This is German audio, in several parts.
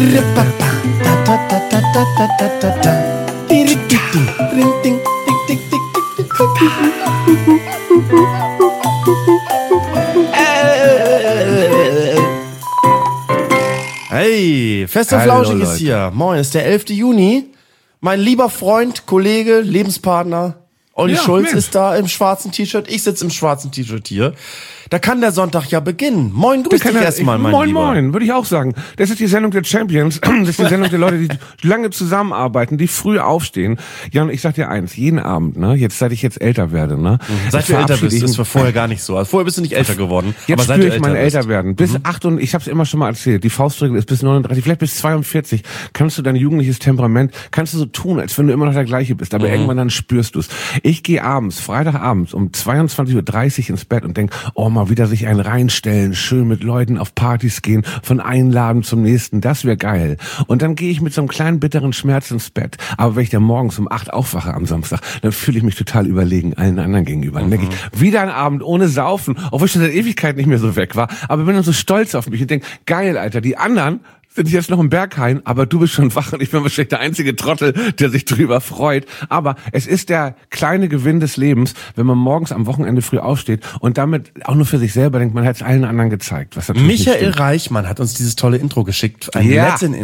Hey, Fest und Flauschig ist hier. Moin, ist der 11. Juni. Mein lieber Freund, Kollege, Lebenspartner Olli Schulz ist da im schwarzen T-Shirt. Ich sitze im schwarzen T-Shirt hier. Da kann der Sonntag ja beginnen. Moin, grüß dich erstmal, mein Lieber. Moin, würde ich auch sagen. Das ist die Sendung der Champions. Das ist die Sendung der Leute, die lange zusammenarbeiten, die früh aufstehen. Ja, und ich sag dir eins, jeden Abend, ne, seit ich jetzt älter werde, ne. Seit du älter bist, ist vorher gar nicht so. Also vorher bist du nicht älter geworden. Jetzt spüre ich mein Älterwerden. Bis 8 und ich hab's immer schon mal erzählt, die Faustregel ist bis 39, vielleicht bis 42, kannst du dein jugendliches Temperament, kannst du so tun, als wenn du immer noch der gleiche bist, aber irgendwann dann spürst du's. Ich gehe abends, Freitagabends um 22:30 Uhr ins Bett und denk, oh, mal wieder sich einen reinstellen, schön mit Leuten auf Partys gehen, von einem Laden zum nächsten, das wäre geil. Und dann gehe ich mit so einem kleinen bitteren Schmerz ins Bett. Aber wenn ich dann morgens um 8 aufwache am Samstag, dann fühle ich mich total überlegen allen anderen gegenüber. Dann denke ich, wieder ein Abend ohne Saufen, obwohl ich schon seit Ewigkeit nicht mehr so weg war, aber bin dann so stolz auf mich und denke, geil, Alter, die anderen sind jetzt noch im Berghain, aber du bist schon wach und ich bin wahrscheinlich der einzige Trottel, der sich drüber freut. Aber es ist der kleine Gewinn des Lebens, wenn man morgens am Wochenende früh aufsteht und damit auch nur für sich selber denkt, man hat es allen anderen gezeigt. Was Michael Reichmann hat uns dieses tolle Intro geschickt, ein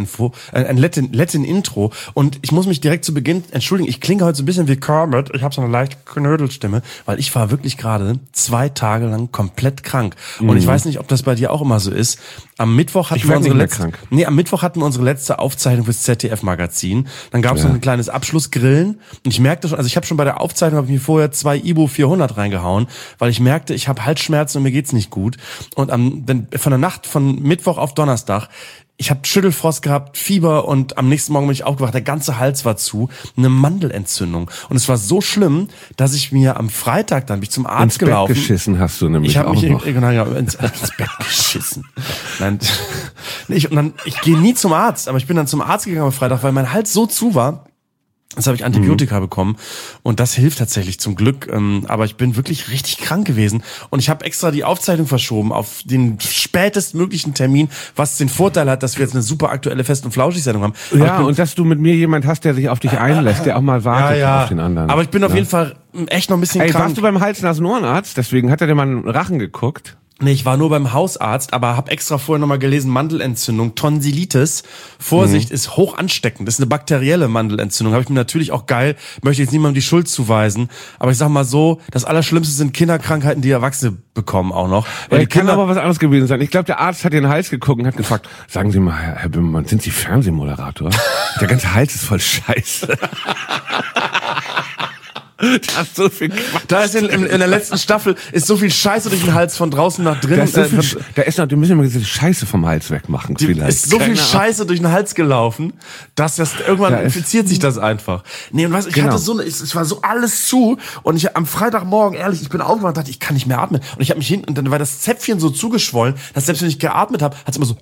Latin-Intro. Und ich muss mich direkt zu Beginn entschuldigen, ich klinge heute so ein bisschen wie Kermit. Ich habe so eine leichte Knödelstimme, weil ich war wirklich gerade 2 Tage lang komplett krank. Und ich weiß nicht, ob das bei dir auch immer so ist. Am Mittwoch hatten wir unsere letzte Aufzeichnung fürs ZDF-Magazin. Dann gab es noch ein kleines Abschlussgrillen. Und ich merkte schon, also ich habe schon bei der Aufzeichnung, habe ich mir vorher 2 Ibu 400 reingehauen, weil ich merkte, ich habe Halsschmerzen und mir geht's nicht gut. Und von der Nacht von Mittwoch auf Donnerstag, ich habe Schüttelfrost gehabt, Fieber und am nächsten Morgen bin ich aufgewacht, der ganze Hals war zu, eine Mandelentzündung. Und es war so schlimm, dass ich mir am Freitag dann bin ich zum Arzt gelaufen. Ins Bett geschissen hast du nämlich auch noch. Ich habe mich ins Bett geschissen. Nein, ich gehe nie zum Arzt, aber ich bin dann zum Arzt gegangen am Freitag, weil mein Hals so zu war. Jetzt habe ich Antibiotika bekommen und das hilft tatsächlich zum Glück, aber ich bin wirklich richtig krank gewesen und ich habe extra die Aufzeichnung verschoben auf den spätestmöglichen Termin, was den Vorteil hat, dass wir jetzt eine super aktuelle Fest- und Flauschig-Sendung haben. Ja, und dass du mit mir jemand hast, der sich auf dich einlässt, der auch mal wartet auf den anderen. Aber ich bin auf jeden Fall echt noch ein bisschen krank. Warst du beim Hals-Nasen-Ohrenarzt? Deswegen hat er dir mal einen Rachen geguckt. Nee, ich war nur beim Hausarzt, aber habe extra vorher nochmal gelesen, Mandelentzündung, Tonsillitis. Vorsicht, ist hoch ansteckend. Das ist eine bakterielle Mandelentzündung. Habe ich mir natürlich auch geil, möchte jetzt niemandem die Schuld zuweisen. Aber ich sag mal so, das Allerschlimmste sind Kinderkrankheiten, die Erwachsene bekommen auch noch. Weil die Kinder, kann aber was anderes gewesen sein. Ich glaube, der Arzt hat dir den Hals geguckt und hat gefragt, sagen Sie mal, Herr Bimmermann, sind Sie Fernsehmoderator? Der ganze Hals ist voll Scheiße. Da ist so viel Quatsch. Da ist in der letzten Staffel ist so viel Scheiße durch den Hals von draußen nach drinnen. Die müssen wir diese Scheiße vom Hals wegmachen. Vielleicht. Ist so viel Scheiße durch den Hals gelaufen, dass das irgendwann infiziert sich das einfach. Nee, und weißt, hatte es war so alles zu und ich am Freitagmorgen, ehrlich, ich bin aufgewacht und dachte, ich kann nicht mehr atmen. Und ich habe mich hinten, und dann war das Zäpfchen so zugeschwollen, dass selbst wenn ich geatmet habe, hat es immer so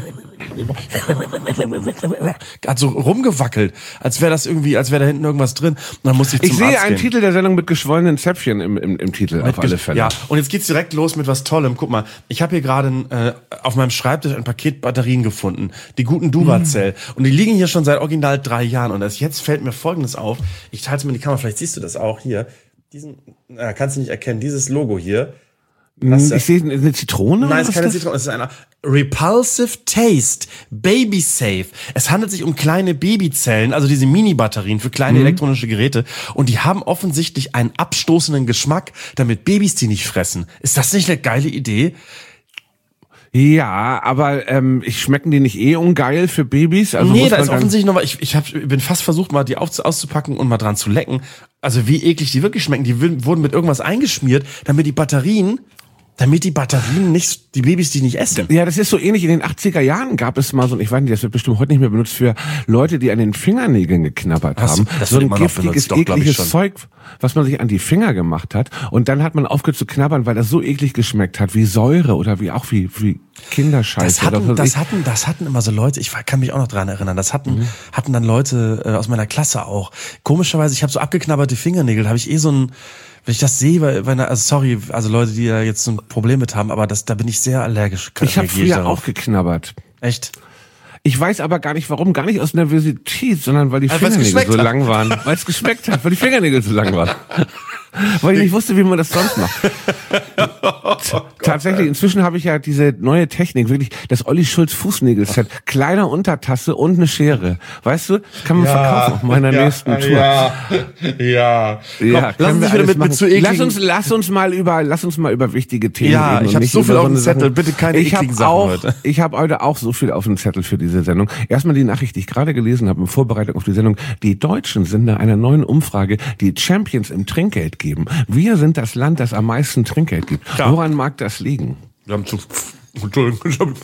hat so rumgewackelt, als wäre da hinten irgendwas drin. Und dann musste ich zum Arzt gehen. Ich sehe einen Titel der Sendung mit geschwollenen Zäpfchen im Titel, auf alle Fälle. Ja, und jetzt geht's direkt los mit was Tollem. Guck mal, ich habe hier gerade auf meinem Schreibtisch ein Paket Batterien gefunden. Die guten Duracell. Und die liegen hier schon seit original 3 Jahren. Und jetzt fällt mir Folgendes auf. Ich teile es mir in die Kamera, vielleicht siehst du das auch hier. Kannst du nicht erkennen, dieses Logo hier. Ich sehe eine Zitrone? Nein, es ist keine Zitrone, es ist eine Repulsive Taste, Baby Safe. Es handelt sich um kleine Babyzellen, also diese Mini-Batterien für kleine elektronische Geräte. Und die haben offensichtlich einen abstoßenden Geschmack, damit Babys die nicht fressen. Ist das nicht eine geile Idee? Ja, aber schmecken die nicht ungeil für Babys? Also nee, da ist offensichtlich noch mal, ich bin fast versucht, mal die auszupacken und mal dran zu lecken. Also wie eklig die wirklich schmecken. Die wurden mit irgendwas eingeschmiert, damit die Batterien nicht, die Babys die nicht essen. Ja, das ist so ähnlich. In den 80er Jahren gab es mal so, ich weiß nicht, das wird bestimmt heute nicht mehr benutzt, für Leute, die an den Fingernägeln geknabbert haben. Das so ein giftiges, ekliges Zeug, was man sich an die Finger gemacht hat. Und dann hat man aufgehört zu knabbern, weil das so eklig geschmeckt hat, wie Säure oder wie Kinderscheiße. Das hatten immer so Leute, ich kann mich auch noch dran erinnern, das hatten dann Leute aus meiner Klasse auch. Komischerweise, ich habe so abgeknabberte Fingernägel, habe ich so ein, wenn ich das sehe, also Leute, die da jetzt so ein Problem mit haben, aber da bin ich sehr allergisch. Ich habe früher auch geknabbert. Echt? Ich weiß aber gar nicht warum, gar nicht aus Nervosität, sondern weil die Fingernägel so lang waren. Weil es geschmeckt hat, weil die Fingernägel so lang waren. Weil ich nicht wusste, wie man das sonst macht. Tatsächlich, inzwischen habe ich ja diese neue Technik, wirklich das Olli Schulz Fußnägel-Set. Kleiner Untertasse und eine Schere. Weißt du, das kann man verkaufen auf meiner nächsten Tour. Ja. Komm, lass uns wieder mit zu ekligen... Lass uns mal über wichtige Themen reden. Ja, ich habe so viel auf dem Zettel, bitte keine ekligen Sachen heute. Ich habe heute auch so viel auf dem Zettel für diese Sendung. Erstmal die Nachricht, die ich gerade gelesen habe in Vorbereitung auf die Sendung. Die Deutschen sind nach einer neuen Umfrage die Champions im Trinkgeld geben. Wir sind das Land, das am meisten Trinkgeld gibt. Ja. Woran mag das liegen? Entschuldigung.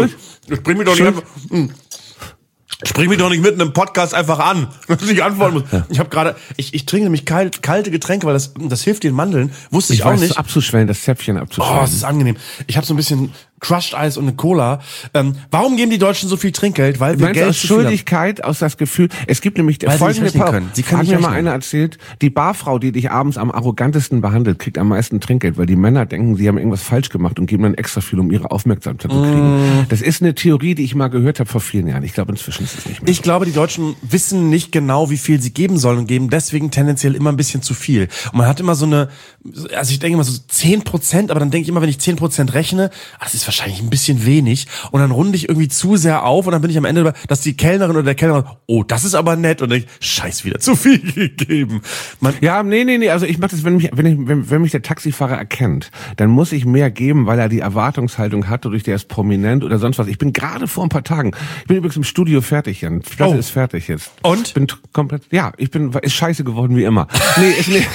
Spring mich doch nicht mitten im Podcast einfach an, dass ich antworten muss. Ich habe gerade, ich trinke nämlich kalte Getränke, weil das hilft den Mandeln. Wusste ich auch nicht. Abzuschwellen, das Zäpfchen abzuschwellen. Oh, das ist angenehm. Ich habe so ein bisschen Crushed Eis und eine Cola. Warum geben die Deutschen so viel Trinkgeld? Weil wir Geld aus Schuldigkeit, aus das Gefühl. Es gibt nämlich folgende Paar. Sie können nicht mir mal einer erzählt, die Barfrau, die dich abends am arrogantesten behandelt, kriegt am meisten Trinkgeld, weil die Männer denken, sie haben irgendwas falsch gemacht und geben dann extra viel, um ihre Aufmerksamkeit zu kriegen. Das ist eine Theorie, die ich mal gehört habe vor vielen Jahren. Ich glaube, inzwischen ist es nicht mehr. Ich glaube, die Deutschen wissen nicht genau, wie viel sie geben sollen und geben deswegen tendenziell immer ein bisschen zu viel. Und man hat immer so eine, also ich denke immer so 10%, aber dann denke ich immer, wenn ich 10% rechne, das ist wahrscheinlich ein bisschen wenig. Und dann runde ich irgendwie zu sehr auf und dann bin ich am Ende, dass die Kellnerin oder der Kellner, oh, das ist aber nett. Und dann denke ich, scheiß, wieder zu viel gegeben. Nee. Also ich mache das, wenn mich der Taxifahrer erkennt, dann muss ich mehr geben, weil er die Erwartungshaltung hat, durch der ist prominent oder sonst was. Ich bin gerade vor ein paar Tagen, ich bin übrigens im Studio fertig, Jan. Das ist fertig jetzt. Und? Bin komplett, ist scheiße geworden wie immer. Nee, ist nicht.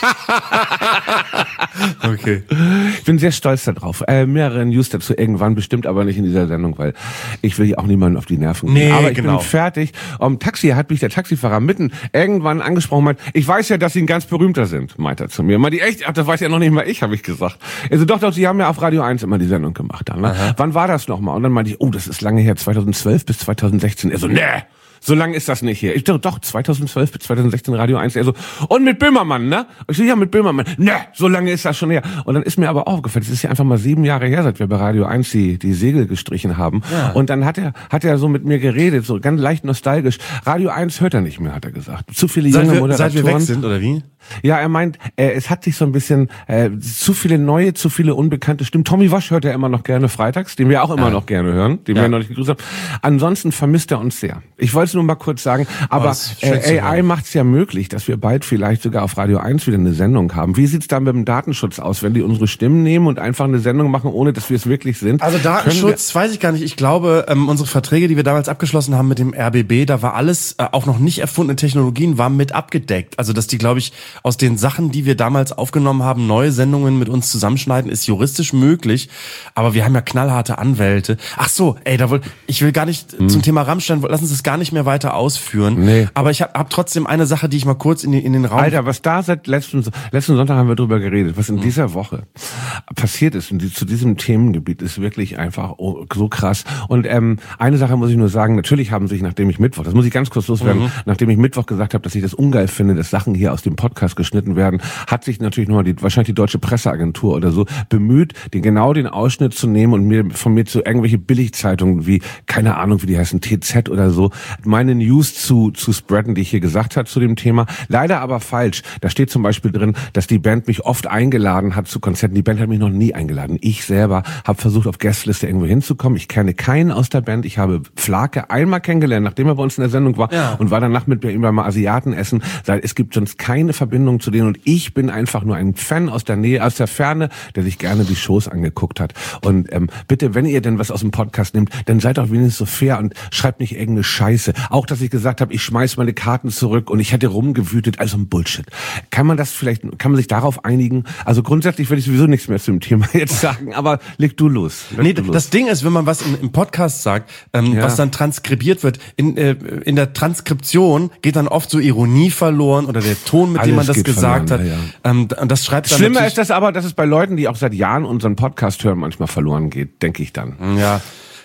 Okay. Ich bin sehr stolz darauf. Mehrere News dazu irgendwann, bestimmt aber nicht in dieser Sendung, weil ich will hier auch niemanden auf die Nerven gehen. Nee, aber ich bin fertig. Taxi hat mich der Taxifahrer mitten irgendwann angesprochen, meint, ich weiß ja, dass Sie ein ganz berühmter sind, meint er zu mir. Meint die echt? Ach, das weiß ja noch nicht mal ich, habe ich gesagt. Also doch, Sie haben ja auf Radio 1 immer die Sendung gemacht. Dann, ne? Wann war das nochmal? Und dann meinte ich, oh, das ist lange her, 2012 bis 2016. Er so, nee. So lange ist das nicht hier. Ich dachte, doch, 2012 bis 2016 Radio 1. Er so, und mit Böhmermann, ne? Ich so, ja, mit Böhmermann. Ne, so lange ist das schon her. Und dann ist mir aber aufgefallen, es ist ja einfach mal 7 Jahre her, seit wir bei Radio 1 die Segel gestrichen haben. Ja. Und dann hat er so mit mir geredet, so ganz leicht nostalgisch. Radio 1 hört er nicht mehr, hat er gesagt. Zu viele junge Moderatoren. Seit wir weg sind, oder wie? Ja, er meint, es hat sich so ein bisschen zu viele neue, zu viele unbekannte Stimmen. Tommy Wasch hört er immer noch gerne freitags, den wir auch immer noch gerne hören, den wir noch nicht gegrüßt haben. Ansonsten vermisst er uns sehr. Ich wollte es nur mal kurz sagen, aber AI macht es ja möglich, dass wir bald vielleicht sogar auf Radio 1 wieder eine Sendung haben. Wie sieht's da mit dem Datenschutz aus, wenn die unsere Stimmen nehmen und einfach eine Sendung machen, ohne dass wir es wirklich sind? Also Datenschutz weiß ich gar nicht. Ich glaube, unsere Verträge, die wir damals abgeschlossen haben mit dem RBB, da war alles, auch noch nicht erfundene Technologien, war mit abgedeckt. Also dass die, glaube ich, aus den Sachen, die wir damals aufgenommen haben, neue Sendungen mit uns zusammenschneiden, ist juristisch möglich. Aber wir haben ja knallharte Anwälte. Ach so, ich will gar nicht zum Thema Rammstein, lass uns das gar nicht mehr weiter ausführen. Nee. Aber ich hab trotzdem eine Sache, die ich mal kurz in den Raum... Alter, was da seit letzten Sonntag haben wir drüber geredet, was in dieser Woche passiert ist zu diesem Themengebiet, ist wirklich einfach so krass. Und eine Sache muss ich nur sagen, natürlich haben sich, nachdem ich Mittwoch, das muss ich ganz kurz loswerden, nachdem ich Mittwoch gesagt habe, dass ich das ungeil finde, dass Sachen hier aus dem Podcast geschnitten werden, hat sich natürlich nochmal wahrscheinlich die Deutsche Presseagentur oder so bemüht, den Ausschnitt zu nehmen und von mir zu irgendwelche Billigzeitungen wie, keine Ahnung, wie die heißen, TZ oder so, meine News zu spreaden, die ich hier gesagt habe zu dem Thema. Leider aber falsch. Da steht zum Beispiel drin, dass die Band mich oft eingeladen hat zu Konzerten. Die Band hat mich noch nie eingeladen. Ich selber habe versucht, auf Gästeliste irgendwo hinzukommen. Ich kenne keinen aus der Band. Ich habe Flake einmal kennengelernt, nachdem er bei uns in der Sendung war und war danach mit ihm beim Asiaten essen. Es gibt sonst keine Verbindung zu denen und ich bin einfach nur ein Fan aus der Nähe, aus der Ferne, der sich gerne die Shows angeguckt hat. Und bitte, wenn ihr denn was aus dem Podcast nehmt, dann seid doch wenigstens so fair und schreibt nicht irgendeine Scheiße. Auch, dass ich gesagt habe, ich schmeiß meine Karten zurück und ich hätte rumgewütet, also ein Bullshit. Kann man sich darauf einigen? Also grundsätzlich würde ich sowieso nichts mehr zu dem Thema jetzt sagen, aber leg du los. Das Ding ist, wenn man was im Podcast sagt, was dann transkribiert wird, in der Transkription geht dann oft so Ironie verloren oder der Ton, mit dem man das gesagt hat. Ja. Und das schreibt dann Schlimmer ist das aber, dass es bei Leuten, die auch seit Jahren unseren Podcast hören, manchmal verloren geht, denke ich dann. Ja.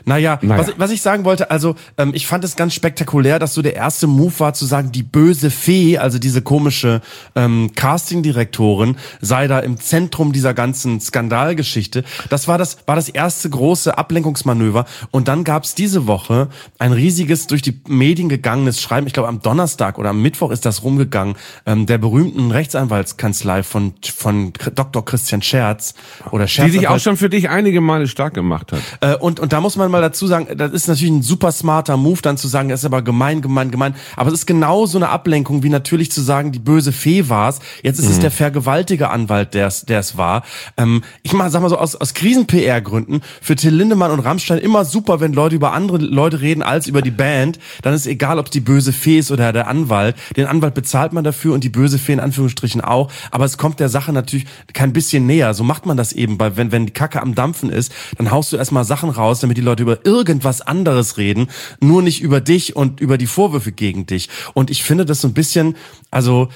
Naja. Was ich sagen wollte, also ich fand es ganz spektakulär, dass so der erste Move war zu sagen, die böse Fee, also diese komische Casting-Direktorin, sei da im Zentrum dieser ganzen Skandalgeschichte. Das war das erste große Ablenkungsmanöver. Und dann gab's diese Woche ein riesiges, durch die Medien gegangenes Schreiben, ich glaube am Donnerstag oder am Mittwoch ist das rumgegangen, der berühmten Rechtsanwaltskanzlei von Dr. Christian Scherz oder Scherz. Die sich auch schon für dich einige Male stark gemacht hat. Und da muss man mal dazu sagen, das ist natürlich ein super smarter Move, dann zu sagen, das ist aber gemein. Aber es ist genau so eine Ablenkung, wie natürlich zu sagen, die böse Fee war's. Jetzt ist es der vergewaltige Anwalt, der es war. Sag mal so, aus Krisen-PR-Gründen für Till Lindemann und Rammstein immer super, wenn Leute über andere Leute reden als über die Band. Dann ist egal, ob es die böse Fee ist oder der Anwalt. Den Anwalt bezahlt man dafür und die böse Fee in Anführungsstrichen auch. Aber es kommt der Sache natürlich kein bisschen näher. So macht man das eben, weil wenn die Kacke am Dampfen ist, dann haust du erstmal Sachen raus, damit die Leute über irgendwas anderes reden, nur nicht über dich und über die Vorwürfe gegen dich. Und ich finde das so ein bisschen, also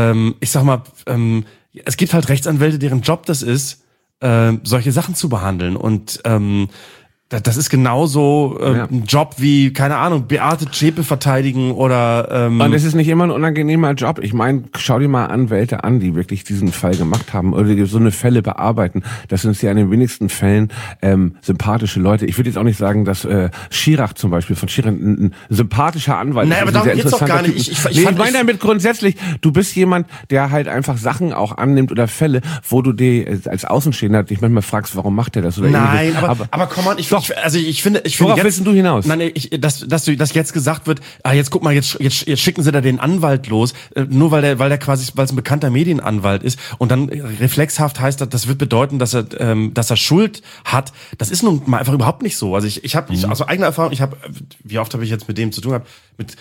es gibt halt Rechtsanwälte, deren Job das ist, solche Sachen zu behandeln. Und das ist genauso ein Job wie, keine Ahnung, Beate Zschäpe verteidigen oder... Und es ist nicht immer ein unangenehmer Job. Ich meine, schau dir mal Anwälte an, die wirklich diesen Fall gemacht haben oder die so eine Fälle bearbeiten. Das sind ja in den wenigsten Fällen sympathische Leute. Ich würde jetzt auch nicht sagen, dass Schirach zum Beispiel, von Schirach ein sympathischer Anwalt ist. Naja, aber darum geht's doch gar nicht. Ich meine damit grundsätzlich, du bist jemand, der halt einfach Sachen auch annimmt oder Fälle, wo du dir als Außenstehender dich manchmal fragst, warum macht er das oder Nein, aber komm mal, ich finde worauf jetzt, willst denn du hinaus? Nein, dass jetzt gesagt wird, jetzt guck mal, jetzt schicken sie da den Anwalt los, nur weil es ein bekannter Medienanwalt ist und dann reflexhaft heißt das wird bedeuten, dass er Schuld hat. Das ist nun mal einfach überhaupt nicht so. Also ich habe aus eigener Erfahrung, wie oft habe ich jetzt mit dem zu tun gehabt?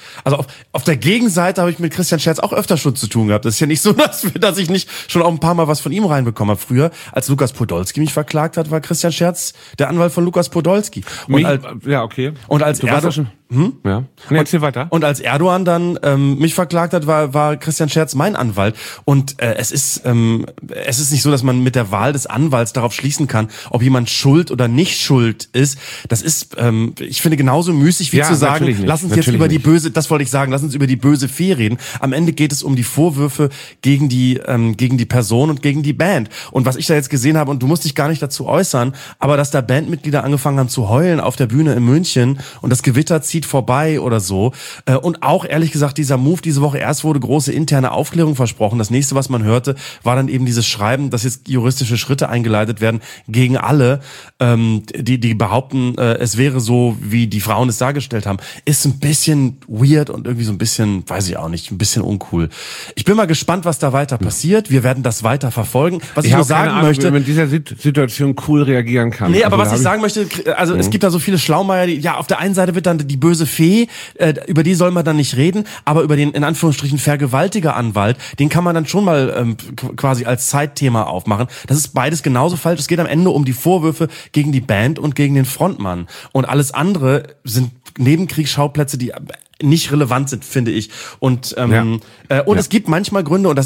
Auf der Gegenseite habe ich mit Christian Scherz auch öfter schon zu tun gehabt. Das ist ja nicht so, dass ich nicht schon auch ein paar Mal was von ihm reinbekommen habe. Früher, als Lukas Podolski mich verklagt hat, war Christian Scherz der Anwalt von Lukas Podolski. Okay. Und als Ja. Nee, erzähl weiter. Und als Erdogan dann mich verklagt hat, war Christian Scherz mein Anwalt. Und es ist nicht so, dass man mit der Wahl des Anwalts darauf schließen kann, ob jemand schuld oder nicht schuld ist. Das ist, ich finde, genauso müßig wie zu sagen, lass uns jetzt über die böse, das wollte ich sagen, lass uns über die böse Fee reden. Am Ende geht es um die Vorwürfe gegen die Person und gegen die Band. Und was ich da jetzt gesehen habe, und du musst dich gar nicht dazu äußern, aber dass da Bandmitglieder angefangen haben zu heulen auf der Bühne in München und das Gewitter zieht vorbei oder so. Und auch ehrlich gesagt, dieser Move diese Woche, erst wurde große interne Aufklärung versprochen. Das nächste, was man hörte, war dann eben dieses Schreiben, dass jetzt juristische Schritte eingeleitet werden gegen alle, die behaupten, es wäre so, wie die Frauen es dargestellt haben. Ist ein bisschen weird und irgendwie so ein bisschen, weiß ich auch nicht, ein bisschen uncool. Ich bin mal gespannt, was da weiter passiert. Wir werden das weiter verfolgen. Was ich nur sagen möchte, wie man in dieser Situation cool reagieren kann. Nee, aber was ich sagen möchte, also es gibt da so viele Schlaumeier, die, auf der einen Seite wird dann die böse Fee, über die soll man dann nicht reden, aber über den, in Anführungsstrichen, Vergewaltiger-Anwalt, den kann man dann schon mal quasi als Zeitthema aufmachen. Das ist beides genauso falsch. Es geht am Ende um die Vorwürfe gegen die Band und gegen den Frontmann. Und alles andere sind Nebenkriegsschauplätze, die nicht relevant sind, finde ich. Und es gibt manchmal Gründe, und das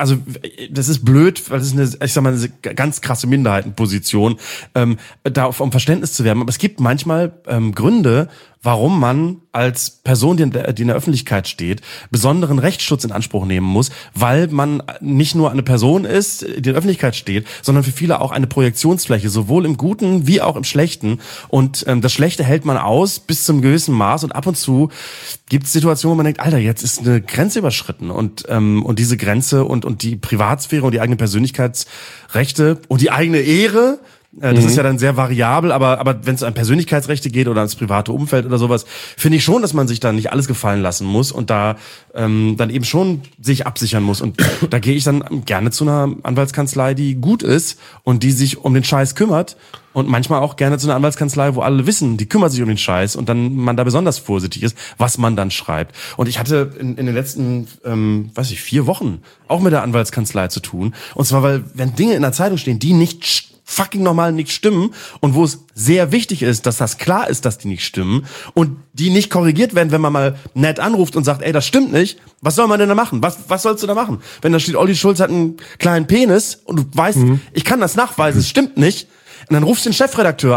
ist blöd, weil das ist eine ganz krasse Minderheitenposition, da um Verständnis zu werben. Aber es gibt manchmal Gründe, warum man als Person, die in der Öffentlichkeit steht, besonderen Rechtsschutz in Anspruch nehmen muss, weil man nicht nur eine Person ist, die in der Öffentlichkeit steht, sondern für viele auch eine Projektionsfläche, sowohl im Guten wie auch im Schlechten. Und das Schlechte hält man aus bis zum gewissen Maß, und ab und zu gibt es Situationen, wo man denkt, Alter, jetzt ist eine Grenze überschritten, und diese Grenze und die Privatsphäre und die eigenen Persönlichkeitsrechte und die eigene Ehre, das ist ja dann sehr variabel, aber wenn es an Persönlichkeitsrechte geht oder ans private Umfeld oder sowas, finde ich schon, dass man sich da nicht alles gefallen lassen muss und da dann eben schon sich absichern muss. Und da gehe ich dann gerne zu einer Anwaltskanzlei, die gut ist und die sich um den Scheiß kümmert, und manchmal auch gerne zu einer Anwaltskanzlei, wo alle wissen, die kümmert sich um den Scheiß und dann man da besonders vorsichtig ist, was man dann schreibt. Und ich hatte in den letzten 4 Wochen auch mit der Anwaltskanzlei zu tun. Und zwar, weil wenn Dinge in der Zeitung stehen, die nicht fucking normal nicht stimmen und wo es sehr wichtig ist, dass das klar ist, dass die nicht stimmen und die nicht korrigiert werden, wenn man mal nett anruft und sagt, ey, das stimmt nicht, was soll man denn da machen? Was sollst du da machen? Wenn da steht, Olli Schulz hat einen kleinen Penis und du weißt, ich kann das nachweisen, es stimmt nicht, und dann rufst du den Chefredakteur an,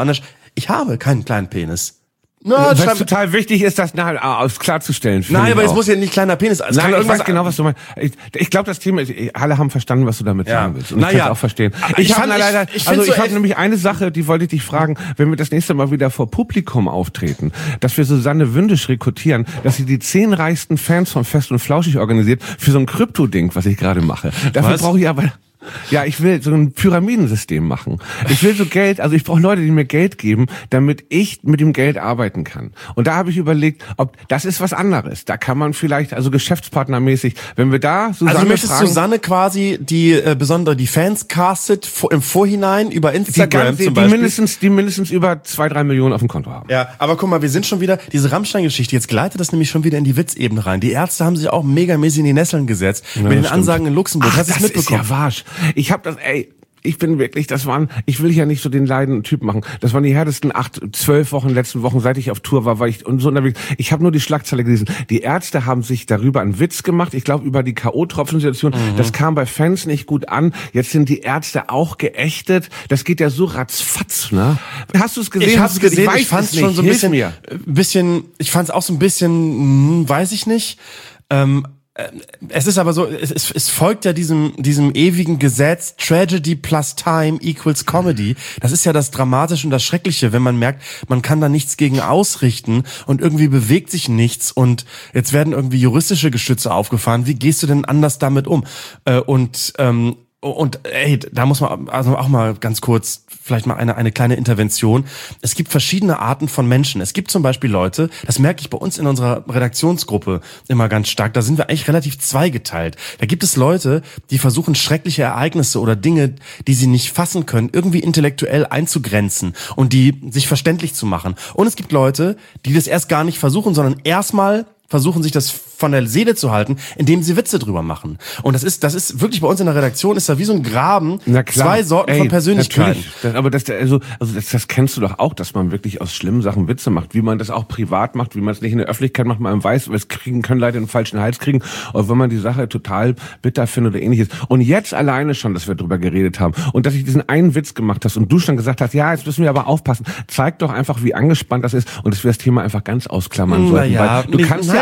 Ich habe keinen kleinen Penis. Was total wichtig ist, das klarzustellen. Nein, aber es muss ja nicht kleiner Penis sein. Nein, ich weiß genau, was du meinst. Ich glaube, das Thema ist, alle haben verstanden, was du damit sagen willst. Und ich kann es auch verstehen. Ich habe nämlich eine Sache, die wollte ich dich fragen, wenn wir das nächste Mal wieder vor Publikum auftreten, dass wir Susanne Wündisch rekrutieren, dass sie die 10 reichsten Fans von Fest und Flauschig organisiert für so ein Krypto-Ding, was ich gerade mache. Dafür brauche ich aber... Ja, ich will so ein Pyramidensystem machen. Ich will so Geld, also ich brauche Leute, die mir Geld geben, damit ich mit dem Geld arbeiten kann. Und da habe ich überlegt, ob das ist was anderes. Da kann man vielleicht, also geschäftspartnermäßig, wenn wir da Susanne also du möchtest Susanne quasi die Fans castet im Vorhinein über Instagram zum Beispiel? Die mindestens über 2-3 Millionen auf dem Konto haben. Ja, aber guck mal, wir sind schon wieder, diese Rammstein-Geschichte, jetzt gleitet das nämlich schon wieder in die Witzebene rein. Die Ärzte haben sich auch megamäßig in die Nesseln gesetzt mit den Ansagen in Luxemburg. Hast du es mitbekommen? Ist ja wahr. Ich bin wirklich, ich will ja nicht so den leidenden Typ machen. Das waren die härtesten 12 Wochen, letzten Wochen, seit ich auf Tour war ich und so unterwegs. Ich habe nur die Schlagzeile gelesen. Die Ärzte haben sich darüber einen Witz gemacht. Ich glaube, über die K.O.-Tropfen-Situation. Das kam bei Fans nicht gut an. Jetzt sind die Ärzte auch geächtet. Das geht ja so ratzfatz, ne? Hast du es gesehen? Ich hab's gesehen. Ich fand's schon so ein bisschen, ich fand's auch so ein bisschen, weiß ich nicht. Es ist aber so, es folgt ja diesem ewigen Gesetz, Tragedy plus Time equals Comedy. Das ist ja das Dramatische und das Schreckliche, wenn man merkt, man kann da nichts gegen ausrichten und irgendwie bewegt sich nichts und jetzt werden irgendwie juristische Geschütze aufgefahren. Wie gehst du denn anders damit um? Und da muss man also auch mal ganz kurz vielleicht mal eine kleine Intervention. Es gibt verschiedene Arten von Menschen. Es gibt zum Beispiel Leute, das merke ich bei uns in unserer Redaktionsgruppe immer ganz stark, da sind wir eigentlich relativ zweigeteilt. Da gibt es Leute, die versuchen schreckliche Ereignisse oder Dinge, die sie nicht fassen können, irgendwie intellektuell einzugrenzen und die sich verständlich zu machen. Und es gibt Leute, die das erst gar nicht versuchen, sondern erstmal versuchen, sich das von der Seele zu halten, indem sie Witze drüber machen. Und das ist wirklich bei uns in der Redaktion, ist da wie so ein Graben, zwei Sorten von Persönlichkeiten. Aber das kennst du doch auch, dass man wirklich aus schlimmen Sachen Witze macht, wie man das auch privat macht, wie man es nicht in der Öffentlichkeit macht, man weiß, es können Leute den falschen Hals kriegen, oder wenn man die Sache total bitter findet oder ähnliches. Und jetzt alleine schon, dass wir drüber geredet haben und dass ich diesen einen Witz gemacht hast und du schon gesagt hast, ja, jetzt müssen wir aber aufpassen, zeigt doch einfach, wie angespannt das ist und dass wir das Thema einfach ganz ausklammern sollten. Ja, du kannst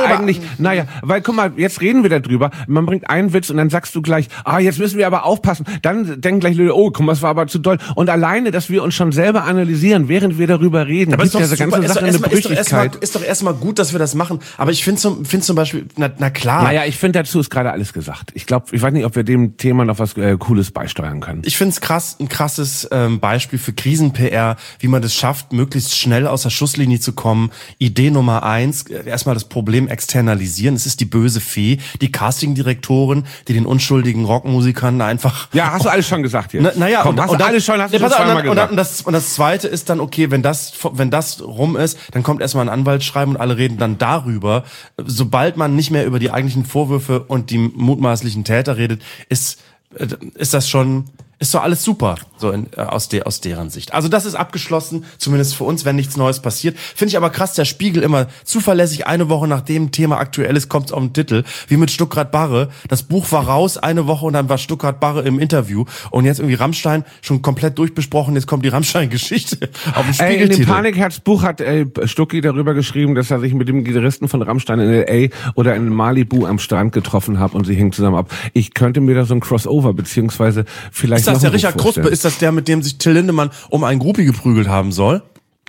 weil guck mal, jetzt reden wir darüber, man bringt einen Witz und dann sagst du gleich, jetzt müssen wir aber aufpassen, dann denken gleich Leute, oh, guck mal, das war aber zu doll. Und alleine, dass wir uns schon selber analysieren, während wir darüber reden, aber gibt ja diese ganze Sache eine Brüchigkeit. Ist doch erstmal gut, dass wir das machen, aber ich finde zum Beispiel, na klar. Naja, ich finde, dazu ist gerade alles gesagt. Ich weiß nicht, ob wir dem Thema noch was Cooles beisteuern können. Ich finde es ein krasses Beispiel für Krisen-PR, wie man das schafft, möglichst schnell aus der Schusslinie zu kommen. Idee Nummer 1, erstmal das Problem externalisieren. Es ist die böse Fee, die Castingdirektorin, die den unschuldigen Rockmusikern einfach... Ja, hast du alles schon gesagt jetzt. Naja, hast du schon zweimal gesagt. Und das Zweite ist dann, okay, wenn das rum ist, dann kommt erstmal ein Anwaltsschreiben und alle reden dann darüber. Sobald man nicht mehr über die eigentlichen Vorwürfe und die mutmaßlichen Täter redet, ist das schon... Ist doch alles super, so aus deren Sicht. Also das ist abgeschlossen, zumindest für uns, wenn nichts Neues passiert. Finde ich aber krass, der Spiegel immer zuverlässig, eine Woche nachdem ein Thema aktuell ist, kommt's auf den Titel. Wie mit Stuckrad Barre. Das Buch war raus, eine Woche und dann war Stuckrad Barre im Interview. Und jetzt irgendwie Rammstein schon komplett durchbesprochen, jetzt kommt die Rammstein-Geschichte auf den Spiegeltitel. In dem Panikherz-Buch hat Stucki darüber geschrieben, dass er sich mit dem Gitarristen von Rammstein in L.A. oder in Malibu am Strand getroffen hat und sie hingen zusammen ab. Ich könnte mir da so ein Crossover, beziehungsweise vielleicht ist das der Richard Kruspe? Ist das der, mit dem sich Till Lindemann um einen Groupie geprügelt haben soll?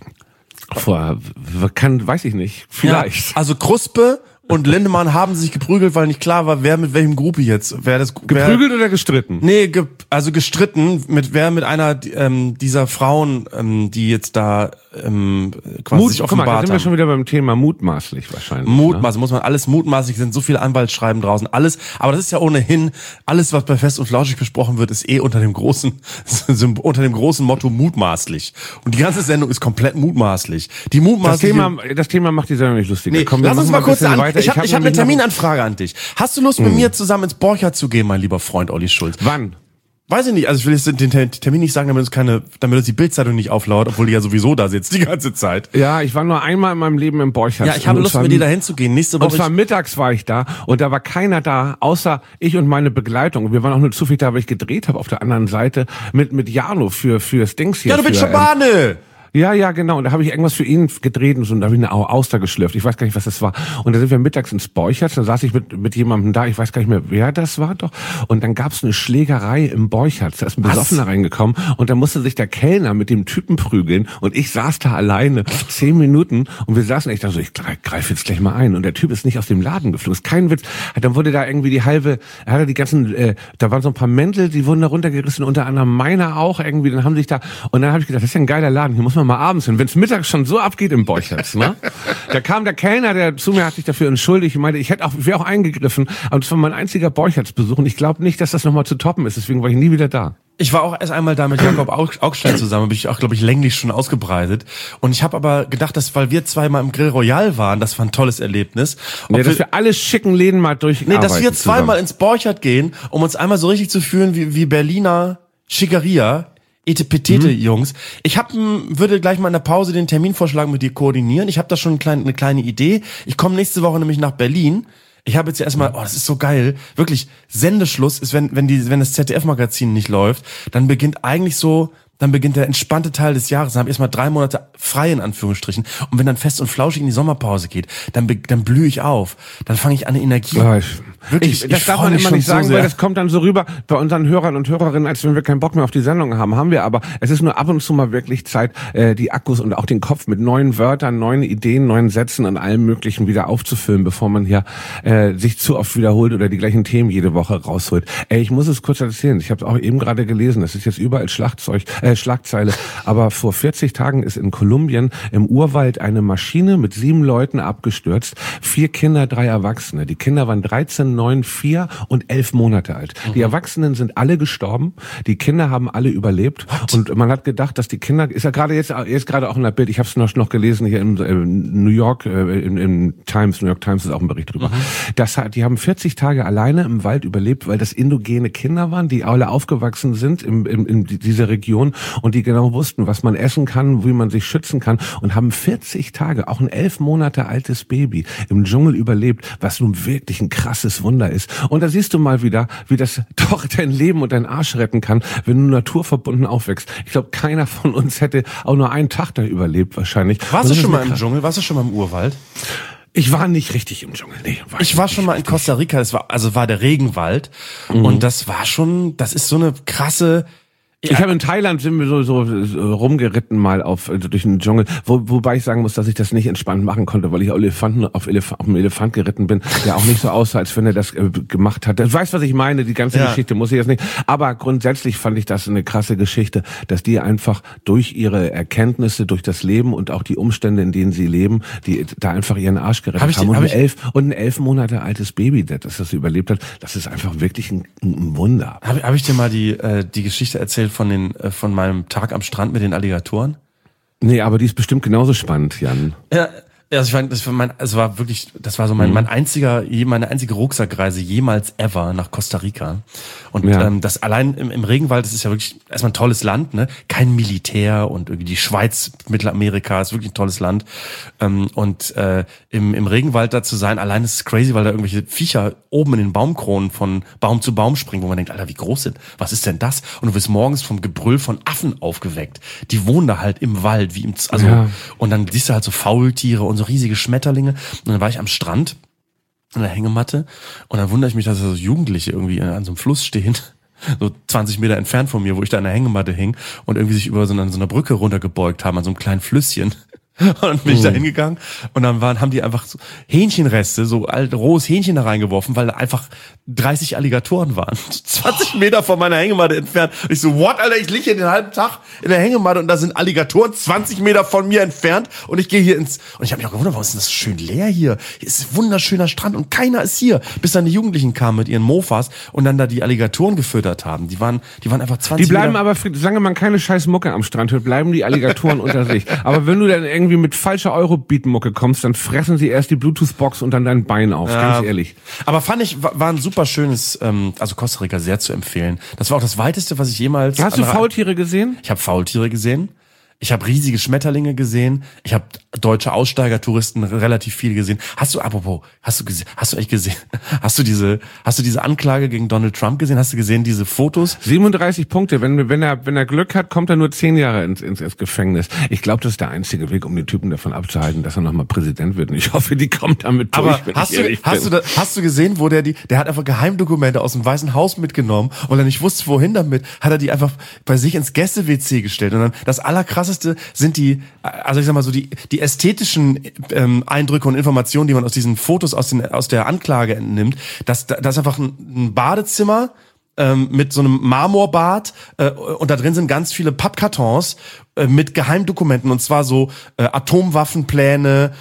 Weiß ich nicht. Vielleicht. Ja, also Kruspe und Lindemann haben sich geprügelt, weil nicht klar war, wer mit welchem Groupie jetzt. Geprügelt oder gestritten? Nee, also gestritten, mit einer dieser Frauen, die jetzt da quasi sich offenbart haben. Guck mal, da sind wir schon wieder beim Thema mutmaßlich wahrscheinlich. Mutmaßlich, muss man alles mutmaßlich, sind so viele Anwaltsschreiben draußen, alles, aber das ist ja ohnehin, alles, was bei Fest und Flauschig besprochen wird, ist unter dem großen Motto mutmaßlich. Und die ganze Sendung ist komplett mutmaßlich. Das Thema macht die Sendung nicht lustig. Nee, lass uns mal kurz weiter. Ich hab eine Terminanfrage an dich. Hast du Lust, mit mir zusammen ins Borchardt zu gehen, mein lieber Freund Olli Schulz? Wann? Weiß ich nicht, also ich will jetzt den Termin nicht sagen, damit uns die Bildzeitung nicht auflauert, obwohl die ja sowieso da sitzt die ganze Zeit. Ja, ich war nur einmal in meinem Leben im Borchardt. Ja, ich habe Lust, mit dir da hinzugehen. Nächste Woche. Und zwar mittags war ich da und da war keiner da, außer ich und meine Begleitung. Wir waren auch nur zufällig da, weil ich gedreht habe auf der anderen Seite mit Jano für Stings hier. Ja, du bist Schabane! Ja, genau. Und da habe ich irgendwas für ihn gedreht und so, und da habe ich eine Auster geschlürft. Ich weiß gar nicht, was das war. Und da sind wir mittags ins Borchertz, da saß ich mit jemandem da, ich weiß gar nicht mehr, wer das war doch. Und dann gab's eine Schlägerei im Borchertz. Da ist ein Besoffener reingekommen und da musste sich der Kellner mit dem Typen prügeln und ich saß da alleine 10 Minuten und wir saßen echt da so, ich greife jetzt gleich mal ein. Und der Typ ist nicht aus dem Laden geflogen. Ist kein Witz. Dann wurde da irgendwie da waren so ein paar Mäntel, die wurden da runtergerissen, unter anderem meiner auch irgendwie. Dann haben sich da, und dann habe ich gedacht, das ist ja ein geiler Laden, hier muss man mal abends hin. Wenn es mittags schon so abgeht im Borchertz, ne? Da kam der Kellner, der zu mir hat sich dafür entschuldigt. Ich meinte, ich wäre auch eingegriffen, aber das war mein einziger Borchertz-Besuch und ich glaube nicht, dass das nochmal zu toppen ist. Deswegen war ich nie wieder da. Ich war auch erst einmal da mit Jakob Augstein zusammen, bin ich auch, glaube ich, länglich schon ausgebreitet. Und ich habe aber gedacht, dass, weil wir zweimal im Grill Royal waren, das war ein tolles Erlebnis. Dass wir alle schicken Läden mal durcharbeiten. Nee, dass wir zweimal ins Borchertz gehen, um uns einmal so richtig zu fühlen wie Berliner Schickeria. Etepetete, Jungs. Ich würde gleich mal in der Pause den Terminvorschlag mit dir koordinieren. Ich habe da schon eine kleine Idee. Ich komme nächste Woche nämlich nach Berlin. Ich habe jetzt ja erstmal, das ist so geil, wirklich, Sendeschluss ist, wenn das ZDF-Magazin nicht läuft, dann beginnt der entspannte Teil des Jahres. Dann habe ich erstmal 3 Monate frei, in Anführungsstrichen. Und wenn dann fest und flauschig in die Sommerpause geht, dann blühe ich auf. Dann fange ich an, eine Energie. Das darf man immer nicht sagen, weil das kommt dann so rüber bei unseren Hörern und Hörerinnen, als wenn wir keinen Bock mehr auf die Sendung haben. Haben wir aber. Es ist nur ab und zu mal wirklich Zeit, die Akkus und auch den Kopf mit neuen Wörtern, neuen Ideen, neuen Sätzen und allem Möglichen wieder aufzufüllen, bevor man hier sich zu oft wiederholt oder die gleichen Themen jede Woche rausholt. Ich muss es kurz erzählen. Ich habe es auch eben gerade gelesen. Das ist jetzt überall Schlagzeile. Aber vor 40 Tagen ist in Kolumbien im Urwald eine Maschine mit 7 Leuten abgestürzt. 4 Kinder, 3 Erwachsene. Die Kinder waren 13, 9, 4 und 11 Monate alt. Die Erwachsenen sind alle gestorben. Die Kinder haben alle überlebt. What? Und man hat gedacht, dass die Kinder, ist ja gerade jetzt gerade auch in der Bild, ich habe es noch gelesen hier im New York, im Times, New York Times ist auch ein Bericht drüber. Die haben 40 Tage alleine im Wald überlebt, weil das indogene Kinder waren, die alle aufgewachsen sind in dieser Region und die genau wussten, was man essen kann, wie man sich schützen kann und haben 40 Tage, auch ein 11 Monate altes Baby im Dschungel überlebt, was nun wirklich ein krasses Wunder ist. Und da siehst du mal wieder, wie das doch dein Leben und dein Arsch retten kann, wenn du naturverbunden aufwächst. Ich glaube, keiner von uns hätte auch nur einen Tag da überlebt wahrscheinlich. Warst du schon mal im Dschungel? Warst du schon mal im Urwald? Ich war nicht richtig im Dschungel. Nee, ich war schon mal in Costa Rica. Das war der Regenwald. Und das ist so eine krasse. Ich habe in Thailand sind wir so rumgeritten mal durch den Dschungel, wobei ich sagen muss, dass ich das nicht entspannt machen konnte, weil ich auf einem Elefant geritten bin, der auch nicht so aussah, als wenn er das gemacht hat. Du weißt, was ich meine, die ganze Geschichte muss ich jetzt nicht. Aber grundsätzlich fand ich das eine krasse Geschichte, dass die einfach durch ihre Erkenntnisse, durch das Leben und auch die Umstände, in denen sie leben, die da einfach ihren Arsch gerettet haben. Und ein 11 Monate altes Baby, das überlebt hat, das ist einfach wirklich ein Wunder. Hab ich dir mal die Geschichte erzählt von meinem Tag am Strand mit den Alligatoren? Nee, aber die ist bestimmt genauso spannend, Jan. Ja, also das war so meine einzige Rucksackreise jemals ever nach Costa Rica. Und das allein im Regenwald, das ist ja wirklich erstmal ein tolles Land, ne? Kein Militär und irgendwie die Schweiz, Mittelamerika, ist wirklich ein tolles Land. Im Regenwald da zu sein, allein ist es crazy, weil da irgendwelche Viecher oben in den Baumkronen von Baum zu Baum springen, wo man denkt, Alter, wie groß sind? Was ist denn das? Und du wirst morgens vom Gebrüll von Affen aufgeweckt. Die wohnen da halt im Wald, und dann siehst du halt so Faultiere und so riesige Schmetterlinge. Und dann war ich am Strand an der Hängematte und dann wundere ich mich, dass so Jugendliche irgendwie an so einem Fluss stehen, so 20 Meter entfernt von mir, wo ich da an der Hängematte hing und irgendwie sich über so einer Brücke runtergebeugt haben, an so einem kleinen Flüsschen. Und dann bin ich da hingegangen und dann haben die einfach so Hähnchenreste, so rohes Hähnchen da reingeworfen, weil da einfach 30 Alligatoren waren. 20 Meter von meiner Hängematte entfernt. Und ich so, what, Alter, ich liege hier den halben Tag in der Hängematte und da sind Alligatoren 20 Meter von mir entfernt und ich gehe hier und ich habe mich auch gewundert, warum ist denn das schön leer hier? Hier ist ein wunderschöner Strand und keiner ist hier. Bis dann die Jugendlichen kamen mit ihren Mofas und dann da die Alligatoren gefüttert haben. Die waren einfach 20 Meter. Die bleiben aber, solange man keine scheiß Mucke am Strand hört, bleiben die Alligatoren unter sich. Aber wenn du dann irgendwie mit falscher Eurobeat-Mucke kommst, dann fressen sie erst die Bluetooth-Box und dann dein Bein auf, ganz ehrlich. Aber war ein super schönes, also Costa Rica sehr zu empfehlen. Das war auch das weiteste, was ich jemals... Hast du Faultiere gesehen? Ich habe Faultiere gesehen. Ich habe riesige Schmetterlinge gesehen. Ich habe deutsche Aussteigertouristen relativ viel gesehen. Hast du diese Anklage gegen Donald Trump gesehen? Hast du gesehen diese Fotos? 37 Punkte. Wenn er Glück hat, kommt er nur 10 Jahre ins Gefängnis. Ich glaube, das ist der einzige Weg, um den Typen davon abzuhalten, dass er nochmal Präsident wird. Und ich hoffe, die kommt damit durch. Aber hast du gesehen, wo der hat einfach Geheimdokumente aus dem Weißen Haus mitgenommen und er nicht wusste, wohin damit, hat er die einfach bei sich ins Gäste-WC gestellt. Und dann das Allerkrasseste sind die ästhetischen Eindrücke und Informationen, die man aus diesen Fotos aus der Anklage entnimmt. Das ist einfach ein Badezimmer mit so einem Marmorbad und da drin sind ganz viele Pappkartons mit Geheimdokumenten, und zwar so Atomwaffenpläne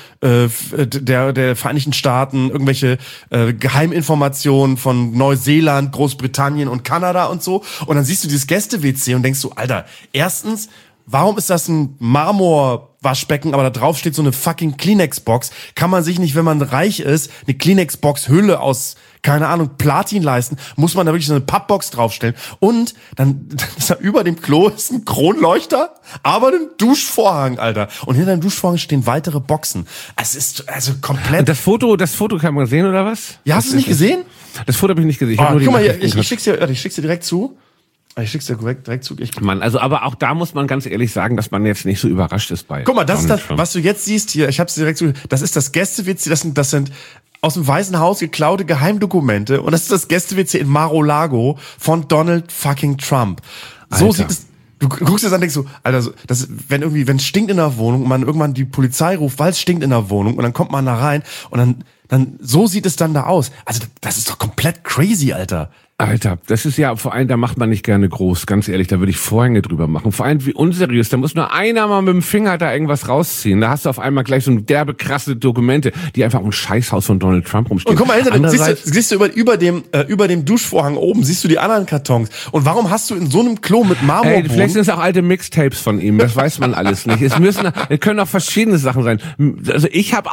der Vereinigten Staaten, irgendwelche Geheiminformationen von Neuseeland, Großbritannien und Kanada und so. Und dann siehst du dieses Gäste-WC und denkst so, Alter, erstens, warum ist das ein Marmorwaschbecken, aber da drauf steht so eine fucking Kleenex-Box? Kann man sich nicht, wenn man reich ist, eine Kleenex-Box-Hülle aus, keine Ahnung, Platin leisten? Muss man da wirklich so eine Pappbox draufstellen? Und dann ist da über dem Klo ist ein Kronleuchter, aber ein Duschvorhang, Alter. Und hinter dem Duschvorhang stehen weitere Boxen. Es ist also komplett... Und das Foto kann man sehen, oder was? Ja, hast du es nicht gesehen? Das Foto habe ich nicht gesehen. Guck mal hier, ich schick's dir direkt zu. Ich schick's dir direkt zu. Mann, also aber auch da muss man ganz ehrlich sagen, dass man jetzt nicht so überrascht ist bei. Guck mal, das ist das, was du jetzt siehst hier. Ich hab's dir direkt zu. Das ist das Gäste-WC. Das sind aus dem Weißen Haus geklaute Geheimdokumente. Und das ist das Gäste-WC in Mar-a-Lago von Donald fucking Trump. So Alter. sieht es. Du guckst dir das an und denkst so, Alter, wenn es stinkt in der Wohnung und man irgendwann die Polizei ruft, weil es stinkt in der Wohnung, und dann kommt man da rein und dann so sieht es dann da aus. Also das ist doch komplett crazy, Alter. Alter, das ist ja vor allem, da macht man nicht gerne groß, ganz ehrlich, da würde ich Vorhänge drüber machen. Vor allem wie unseriös, da muss nur einer mal mit dem Finger da irgendwas rausziehen. Da hast du auf einmal gleich so derbe krasse Dokumente, die einfach im Scheißhaus von Donald Trump rumstehen. Und guck mal, siehst du über dem Duschvorhang oben, siehst du die anderen Kartons. Und warum hast du in so einem Klo mit Marmorboden... Ey, vielleicht sind es auch alte Mixtapes von ihm, das weiß man alles nicht. Es können auch verschiedene Sachen sein. Also ich habe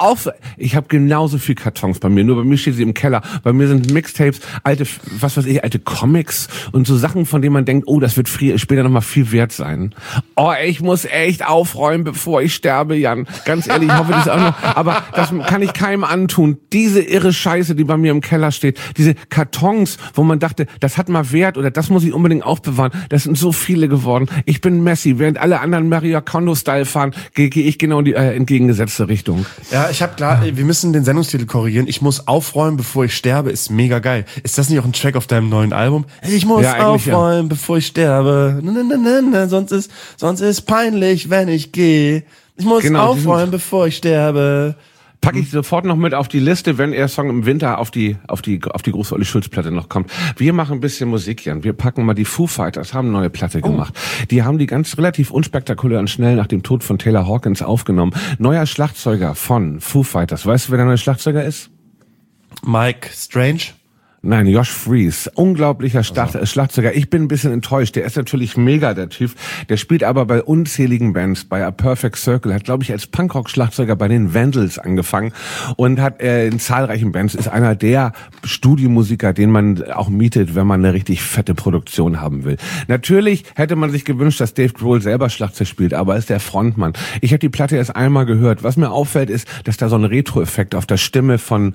genauso viel Kartons bei mir, nur bei mir steht sie im Keller. Bei mir sind Mixtapes, alte alte Comics und so Sachen, von denen man denkt, oh, das wird später nochmal viel wert sein. Oh, ich muss echt aufräumen, bevor ich sterbe, Jan. Ganz ehrlich, ich hoffe, das auch noch. Aber das kann ich keinem antun. Diese irre Scheiße, die bei mir im Keller steht, diese Kartons, wo man dachte, das hat mal Wert oder das muss ich unbedingt aufbewahren, das sind so viele geworden. Ich bin Messi, während alle anderen Maria Kondo-Style fahren, gehe ich genau in die entgegengesetzte Richtung. Ja, wir müssen den Sendungstitel korrigieren. Ich muss aufräumen, bevor ich sterbe, ist mega geil. Ist das nicht auch ein Track auf deinem neuen Album? Ich muss aufräumen, bevor ich sterbe. Sonst ist peinlich, wenn ich gehe. Ich muss aufräumen, bevor ich sterbe. Packe ich sofort noch mit auf die Liste, wenn der Song im Winter auf die große Olli Schulz Platte noch kommt. Wir machen ein bisschen Musik, Jan. Wir packen mal die Foo Fighters, haben eine neue Platte gemacht. Die haben die ganz relativ unspektakulär und schnell nach dem Tod von Taylor Hawkins aufgenommen. Neuer Schlagzeuger von Foo Fighters. Weißt du, wer der neue Schlagzeuger ist? Mike Strange? Nein, Josh Freese, unglaublicher Schlagzeuger. Ich bin ein bisschen enttäuscht. Der ist natürlich mega, der Typ. Der spielt aber bei unzähligen Bands, bei A Perfect Circle, hat, glaube ich, als Punkrock-Schlagzeuger bei den Vandals angefangen und hat in zahlreichen Bands, ist einer der Studiomusiker, den man auch mietet, wenn man eine richtig fette Produktion haben will. Natürlich hätte man sich gewünscht, dass Dave Grohl selber Schlagzeug spielt, aber er ist der Frontmann. Ich habe die Platte erst einmal gehört. Was mir auffällt, ist, dass da so ein Retro-Effekt auf der Stimme von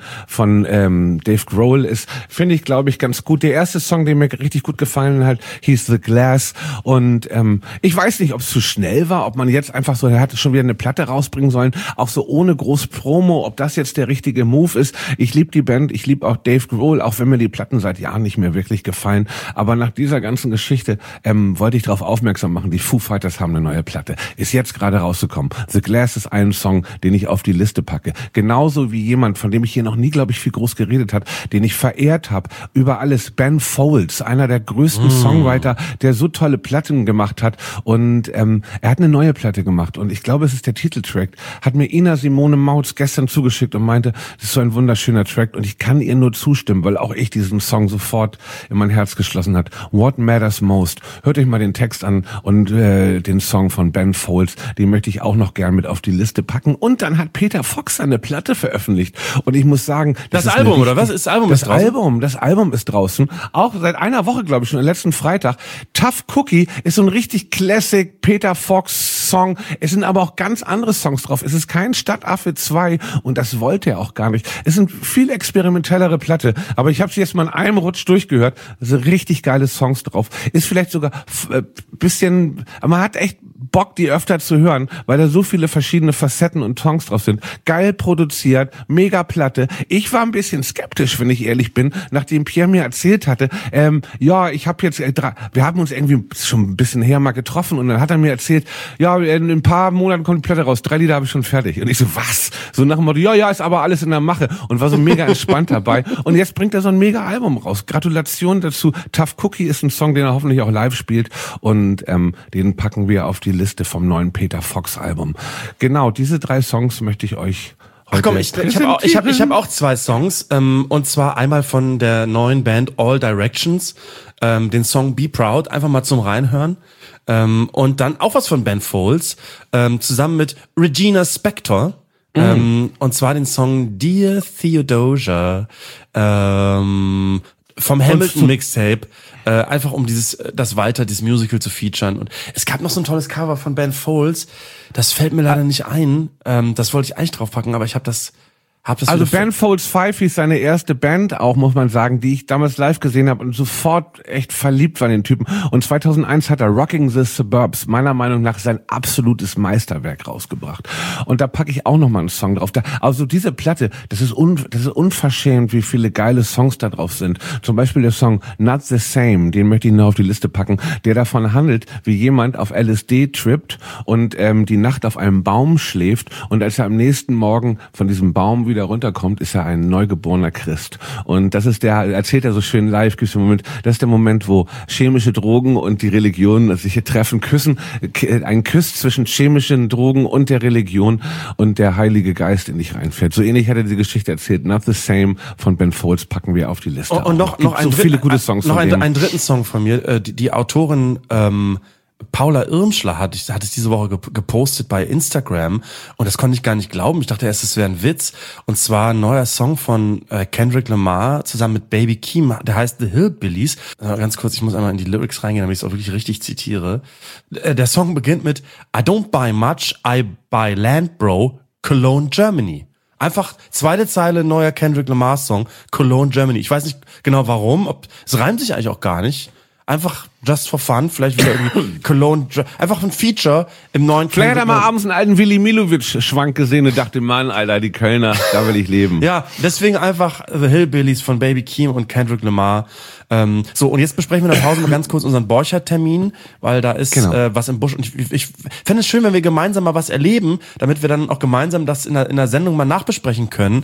Dave Grohl ist. Finde ich, glaube ich, ganz gut. Der erste Song, der mir richtig gut gefallen hat, hieß The Glass. Und ich weiß nicht, ob es zu schnell war, ob man jetzt einfach so, er hatte schon wieder eine Platte rausbringen sollen, auch so ohne groß Promo, ob das jetzt der richtige Move ist. Ich liebe die Band, ich liebe auch Dave Grohl, auch wenn mir die Platten seit Jahren nicht mehr wirklich gefallen. Aber nach dieser ganzen Geschichte wollte ich darauf aufmerksam machen, die Foo Fighters haben eine neue Platte. Ist jetzt gerade rausgekommen. The Glass ist ein Song, den ich auf die Liste packe. Genauso wie jemand, von dem ich hier noch nie, glaube ich, viel groß geredet habe, den ich verehrt habe über alles, Ben Folds, einer der größten Songwriter, der so tolle Platten gemacht hat, und er hat eine neue Platte gemacht und ich glaube, es ist der Titeltrack, hat mir Ina Simone Mautz gestern zugeschickt und meinte, das ist so ein wunderschöner Track und ich kann ihr nur zustimmen, weil auch ich diesen Song sofort in mein Herz geschlossen hat. What Matters Most. Hört euch mal den Text an und den Song von Ben Folds, den möchte ich auch noch gern mit auf die Liste packen. Und dann hat Peter Fox eine Platte veröffentlicht und ich muss sagen, das Album, oder was? Das Album ist draußen? Das Album ist draußen. Auch seit einer Woche, glaube ich, schon, letzten Freitag. Tough Cookie ist so ein richtig Classic Peter Fox Song. Es sind aber auch ganz andere Songs drauf. Es ist kein Stadtaffe 2 und das wollte er auch gar nicht. Es sind viel experimentellere Platte, aber ich habe sie jetzt mal in einem Rutsch durchgehört. Also richtig geile Songs drauf. Ist vielleicht sogar bisschen, man hat echt Bock, die öfter zu hören, weil da so viele verschiedene Facetten und Songs drauf sind. Geil produziert, mega Platte. Ich war ein bisschen skeptisch, wenn ich ehrlich bin, nachdem Pierre mir erzählt hatte, ich habe jetzt, wir haben uns irgendwie schon ein bisschen her mal getroffen und dann hat er mir erzählt, ja, in ein paar Monaten kommt die Platte raus, 3 Lieder habe ich schon fertig. Und ich so, was? So nach dem Motto, ja, ist aber alles in der Mache und war so mega entspannt dabei. Und jetzt bringt er so ein mega Album raus. Gratulation dazu. Tough Cookie ist ein Song, den er hoffentlich auch live spielt und den packen wir auf die Liste vom neuen Peter Fox Album. Genau, diese 3 Songs möchte ich euch heute. Ach komm, ich hab auch 2 Songs, und zwar einmal von der neuen Band All Directions, den Song Be Proud, einfach mal zum Reinhören, und dann auch was von Ben Folds, zusammen mit Regina Spektor, und zwar den Song Dear Theodosia, vom Hamilton Mixtape, einfach um dieses Musical zu featuren. Und es gab noch so ein tolles Cover von Ben Folds, das fällt mir leider nicht ein, das wollte ich eigentlich draufpacken, aber ich habe das also Ben Folds 5 hieß seine erste Band auch, muss man sagen, die ich damals live gesehen habe und sofort echt verliebt war in den Typen. Und 2001 hat er Rocking the Suburbs, meiner Meinung nach sein absolutes Meisterwerk rausgebracht. Und da packe ich auch nochmal einen Song drauf. Also diese Platte, das ist unverschämt, wie viele geile Songs da drauf sind. Zum Beispiel der Song Not the Same, den möchte ich noch auf die Liste packen, der davon handelt, wie jemand auf LSD trippt und die Nacht auf einem Baum schläft und als er am nächsten Morgen von diesem Baum wieder runterkommt, ist er ein neugeborener Christ. Und das ist erzählt er so schön live, das ist der Moment, wo chemische Drogen und die Religion sich hier treffen, küssen, ein Kuss zwischen chemischen Drogen und der Religion und der Heilige Geist in dich reinfährt. So ähnlich hat er diese Geschichte erzählt. Not the Same von Ben Folds packen wir auf die Liste. Und noch viele gute Songs noch einen dritten Song von mir, die Autorin, Paula Irmschler hat es diese Woche gepostet bei Instagram und das konnte ich gar nicht glauben. Ich dachte erst, es wäre ein Witz. Und zwar ein neuer Song von Kendrick Lamar zusammen mit Baby Keem, der heißt The Hillbillies. Ganz kurz, ich muss einmal in die Lyrics reingehen, damit ich es auch wirklich richtig zitiere. Der Song beginnt mit I don't buy much, I buy land, bro, Cologne, Germany. Einfach zweite Zeile, neuer Kendrick Lamar Song, Cologne, Germany. Ich weiß nicht genau warum, es reimt sich eigentlich auch gar nicht. Einfach just for fun, vielleicht wieder irgendwie Cologne, einfach ein Feature im neuen Vielleicht hat er mal abends einen alten Willi Milovic-Schwank gesehen und dachte, Mann, Alter, die Kölner, da will ich leben. Ja, deswegen einfach The Hillbillies von Baby Keem und Kendrick Lamar. So, und jetzt besprechen wir in der Pause mal ganz kurz unseren Borchardt-Termin, weil da ist was im Busch. Und ich fände es schön, wenn wir gemeinsam mal was erleben, damit wir dann auch gemeinsam das in der Sendung mal nachbesprechen können.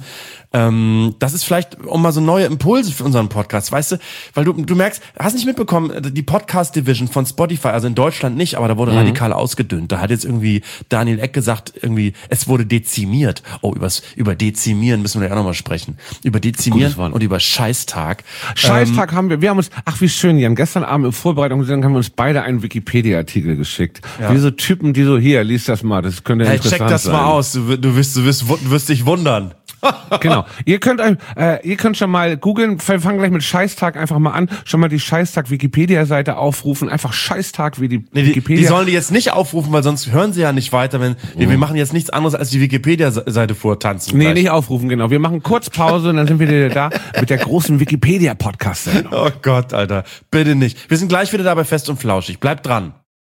Das ist vielleicht um mal so neue Impulse für unseren Podcast, weißt du? Weil du merkst, hast nicht mitbekommen, die Podcast-Division von Spotify, also in Deutschland nicht, aber da wurde radikal ausgedünnt. Da hat jetzt irgendwie Daniel Eck gesagt, es wurde dezimiert. Oh, über Dezimieren müssen wir ja auch nochmal sprechen. Über Dezimieren und über Scheißtag. Scheißtag wir haben uns, ach wie schön, Jan, gestern Abend in Vorbereitung haben wir uns beide einen Wikipedia-Artikel geschickt. Ja. Wie so Typen, die so, hier, lies das mal, das könnte interessant sein. Check das mal aus, du wirst dich wundern. Genau. Ihr könnt schon mal googeln, wir fangen gleich mit Scheißtag einfach mal an, schon mal die Scheißtag Wikipedia-Seite aufrufen, einfach Scheißtag wie die Wikipedia. Die sollen die jetzt nicht aufrufen, weil sonst hören sie ja nicht weiter, wenn wir machen jetzt nichts anderes als die Wikipedia-Seite vortanzen. Nee, gleich. Nicht aufrufen, genau. Wir machen kurz Pause und dann sind wir wieder da mit der großen Wikipedia-Podcast-Sendung. Oh Gott, Alter. Bitte nicht. Wir sind gleich wieder dabei Fest und Flauschig. Bleibt dran.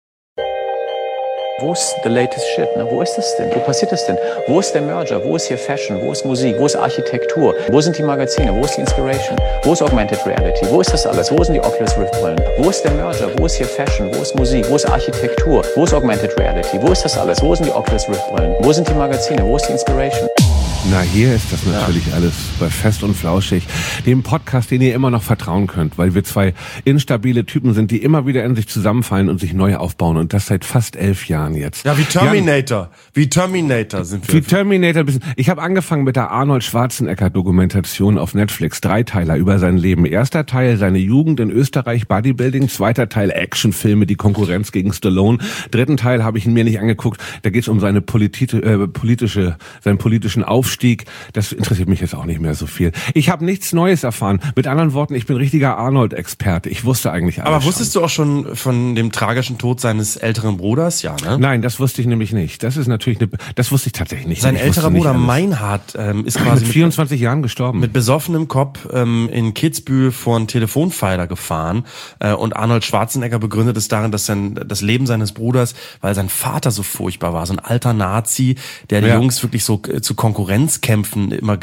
Wo ist the latest shit? Ne? Wo ist das denn? Wo passiert das denn? Wo ist der Merger? Wo ist hier Fashion? Wo ist Musik? Wo ist Architektur? Wo sind die Magazine? Wo ist die Inspiration? Wo ist Augmented Reality? Wo ist das alles? Wo sind die Oculus Rift Brillen? Wo ist der Merger? Wo ist hier Fashion? Wo ist Musik? Wo ist Architektur? Wo ist Augmented Reality? Wo ist das alles? Wo sind die Oculus Rift Brillen? Wo sind die Magazine? Wo ist die Inspiration? Na, hier ist das natürlich alles bei Fest und Flauschig, dem Podcast, den ihr immer noch vertrauen könnt, weil wir 2 instabile Typen sind, die immer wieder in sich zusammenfallen und sich neu aufbauen und das seit fast 11 Jahren jetzt. Ja, wie Terminator. Wie Terminator sind wir. Wie Terminator. Ich habe angefangen mit der Arnold Schwarzenegger-Dokumentation auf Netflix, 3-Teiler über sein Leben. Erster Teil, seine Jugend in Österreich, Bodybuilding. Zweiter Teil, Actionfilme, die Konkurrenz gegen Stallone. Dritten Teil habe ich ihn mir nicht angeguckt. Da geht es um seinen politischen Aufstieg Aufstieg, das interessiert mich jetzt auch nicht mehr so viel. Ich habe nichts Neues erfahren. Mit anderen Worten, ich bin richtiger Arnold-Experte. Ich wusste eigentlich alles. Aber wusstest du auch schon von dem tragischen Tod seines älteren Bruders? Ja, ne? Nein, das wusste ich nämlich nicht. Das ist natürlich das wusste ich tatsächlich nicht. Sein älterer Bruder Meinhard ist quasi mit 24 Jahren gestorben. Mit besoffenem Kopf in Kitzbühel vor einen Telefonpfeiler gefahren. Und Arnold Schwarzenegger begründet es darin, dass das Leben seines Bruders, weil sein Vater so furchtbar war, so ein alter Nazi, der die Jungs wirklich so zu Konkurrenzkämpfen immer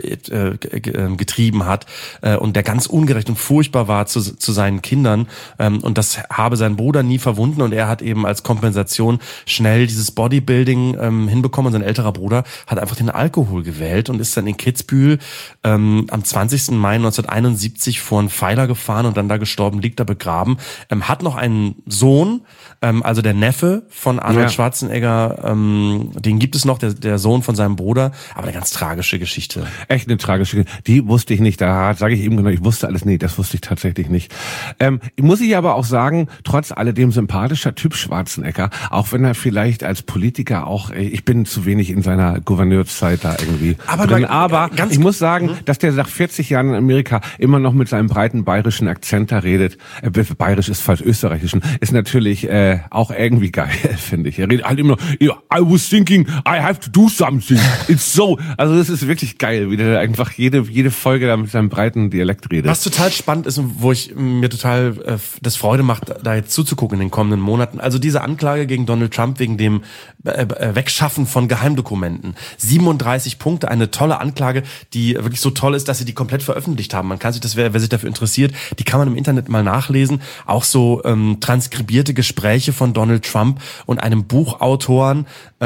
getrieben hat und der ganz ungerecht und furchtbar war zu seinen Kindern. Und das habe sein Bruder nie verwunden und er hat eben als Kompensation schnell dieses Bodybuilding hinbekommen und sein älterer Bruder hat einfach den Alkohol gewählt und ist dann in Kitzbühel am 20. Mai 1971 vor einen Pfeiler gefahren und dann da gestorben, liegt da begraben. Hat noch einen Sohn, also der Neffe von Arnold Schwarzenegger, den gibt es noch, der Sohn von seinem Bruder, aber eine ganz tragische Geschichte. Echt eine tragische Geschichte. Die wusste ich nicht, da sage ich eben genau, ich wusste alles, nee, das wusste ich tatsächlich nicht. Muss ich aber auch sagen, trotz alledem sympathischer Typ Schwarzenegger, auch wenn er vielleicht als Politiker auch, ich bin zu wenig in seiner Gouverneurszeit da irgendwie drin, aber ich muss sagen, dass der nach 40 Jahren in Amerika immer noch mit seinem breiten bayerischen Akzent da redet, bayerisch ist falsch, österreichischen, ist natürlich auch irgendwie geil, finde ich. Er redet halt immer noch, I was thinking, I have to do something. It's so. Also das ist wirklich geil, wie der einfach jede Folge da mit seinem breiten Dialekt redet. Was total spannend ist und wo ich mir total das Freude macht, da jetzt zuzugucken in den kommenden Monaten. Also diese Anklage gegen Donald Trump wegen dem Wegschaffen von Geheimdokumenten. 37 Punkte, eine tolle Anklage, die wirklich so toll ist, dass sie die komplett veröffentlicht haben. Man kann sich das, wer sich dafür interessiert, die kann man im Internet mal nachlesen. Auch so transkribierte Gespräche von Donald Trump und einem Buchautoren,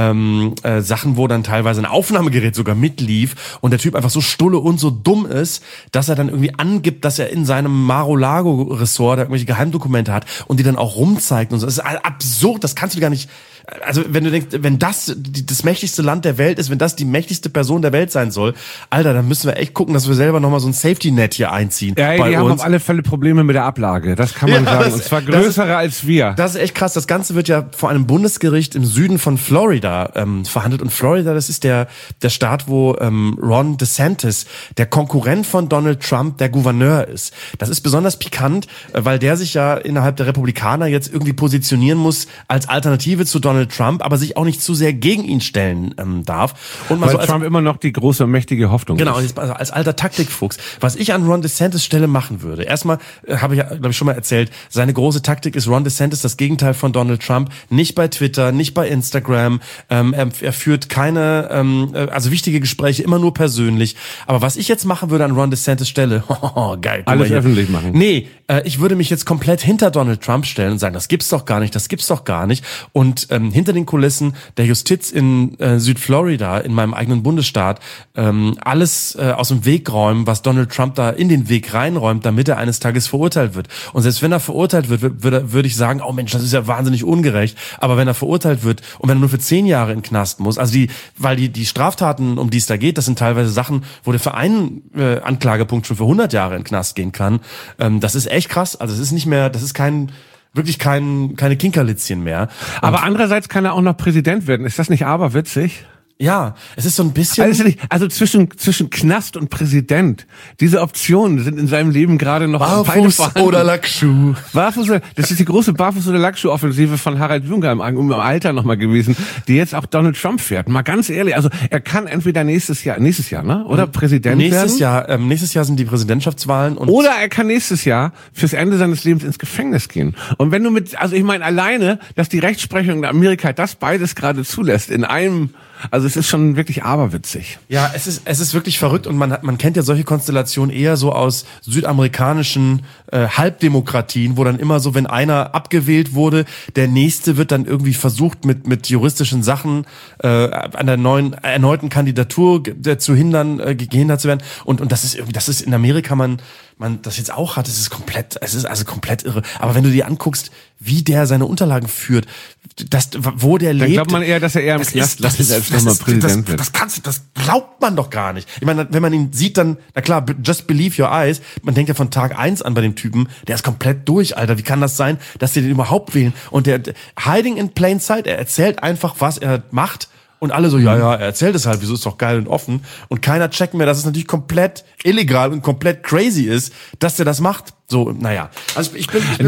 Sachen, wo dann teilweise ein Aufnahmegerät sogar mitlief und der Typ einfach so stulle und so dumm ist, dass er dann irgendwie angibt, dass er in seinem Mar-a-Lago-Ressort da irgendwelche Geheimdokumente hat und die dann auch rumzeigt und so. Das ist absurd, das kannst du gar nicht. Also wenn du denkst, wenn das mächtigste Land der Welt ist, wenn das die mächtigste Person der Welt sein soll, Alter, dann müssen wir echt gucken, dass wir selber nochmal so ein Safety-Net hier einziehen. Ja, die haben auf alle Fälle Probleme mit der Ablage, das kann man sagen. Und zwar größere als wir. Das ist echt krass. Das Ganze wird ja vor einem Bundesgericht im Süden von Florida verhandelt. Und Florida, das ist der Staat, wo Ron DeSantis, der Konkurrent von Donald Trump, der Gouverneur ist. Das ist besonders pikant, weil der sich ja innerhalb der Republikaner jetzt irgendwie positionieren muss als Alternative zu Donald Trump, aber sich auch nicht zu sehr gegen ihn stellen darf. Und weil so Trump immer noch die große, mächtige Hoffnung ist. Genau, also als alter Taktikfuchs. Was ich an Ron DeSantis Stelle machen würde, erstmal habe ich ja, glaube ich, schon mal erzählt, seine große Taktik ist Ron DeSantis das Gegenteil von Donald Trump. Nicht bei Twitter, nicht bei Instagram. Er führt keine, also wichtige Gespräche immer nur persönlich. Aber was ich jetzt machen würde an Ron DeSantis Stelle, geil. Alles öffentlich machen. Nee, ich würde mich jetzt komplett hinter Donald Trump stellen und sagen, das gibt's doch gar nicht, das gibt's doch gar nicht. Und hinter den Kulissen der Justiz in Südflorida, in meinem eigenen Bundesstaat, alles aus dem Weg räumen, was Donald Trump da in den Weg reinräumt, damit er eines Tages verurteilt wird. Und selbst wenn er verurteilt wird, würde ich sagen, oh Mensch, das ist ja wahnsinnig ungerecht. Aber wenn er verurteilt wird und wenn er nur für 10 Jahre in den Knast muss, also weil die Straftaten, um die es da geht, das sind teilweise Sachen, wo der für einen Anklagepunkt schon für 100 Jahre in den Knast gehen kann. Das ist echt krass. Also es ist nicht mehr, das ist keine Kinkerlitzchen mehr. Aber andererseits kann er auch noch Präsident werden. Ist das nicht aberwitzig? Ja, es ist so ein bisschen... Also zwischen Knast und Präsident, diese Optionen sind in seinem Leben gerade noch Barfuß oder Lackschuh. Das ist die große Barfuß- oder Lackschuh-Offensive von Harald Juncker im Alter nochmal gewesen, die jetzt auch Donald Trump fährt. Mal ganz ehrlich, also er kann entweder nächstes Jahr, ne? Oder Präsident werden. Nächstes Jahr sind die Präsidentschaftswahlen. Oder er kann nächstes Jahr fürs Ende seines Lebens ins Gefängnis gehen. Und wenn du also ich meine alleine, dass die Rechtsprechung in Amerika das beides gerade zulässt, in einem... Also es ist schon wirklich aberwitzig. Ja, es ist wirklich verrückt und man kennt ja solche Konstellationen eher so aus südamerikanischen Halbdemokratien, wo dann immer so, wenn einer abgewählt wurde, der nächste wird dann irgendwie versucht mit juristischen Sachen an der erneuten Kandidatur gehindert zu werden und das ist in Amerika man das jetzt auch hat, es ist also komplett irre. Aber wenn du dir anguckst, wie der seine Unterlagen führt, wo der lebt. Dann glaubt man eher, dass er eher im Knast landet, als nochmal Präsident wird. Das glaubt man doch gar nicht. Ich meine, wenn man ihn sieht, dann, na klar, just believe your eyes. Man denkt ja von Tag 1 an bei dem Typen, der ist komplett durch, Alter. Wie kann das sein, dass die den überhaupt wählen? Und der hiding in plain sight, er erzählt einfach, was er macht. Und alle so, ja, er erzählt es halt, wieso ist doch geil und offen. Und keiner checkt mehr, dass es natürlich komplett illegal und komplett crazy ist, dass der das macht. So, naja. Also ich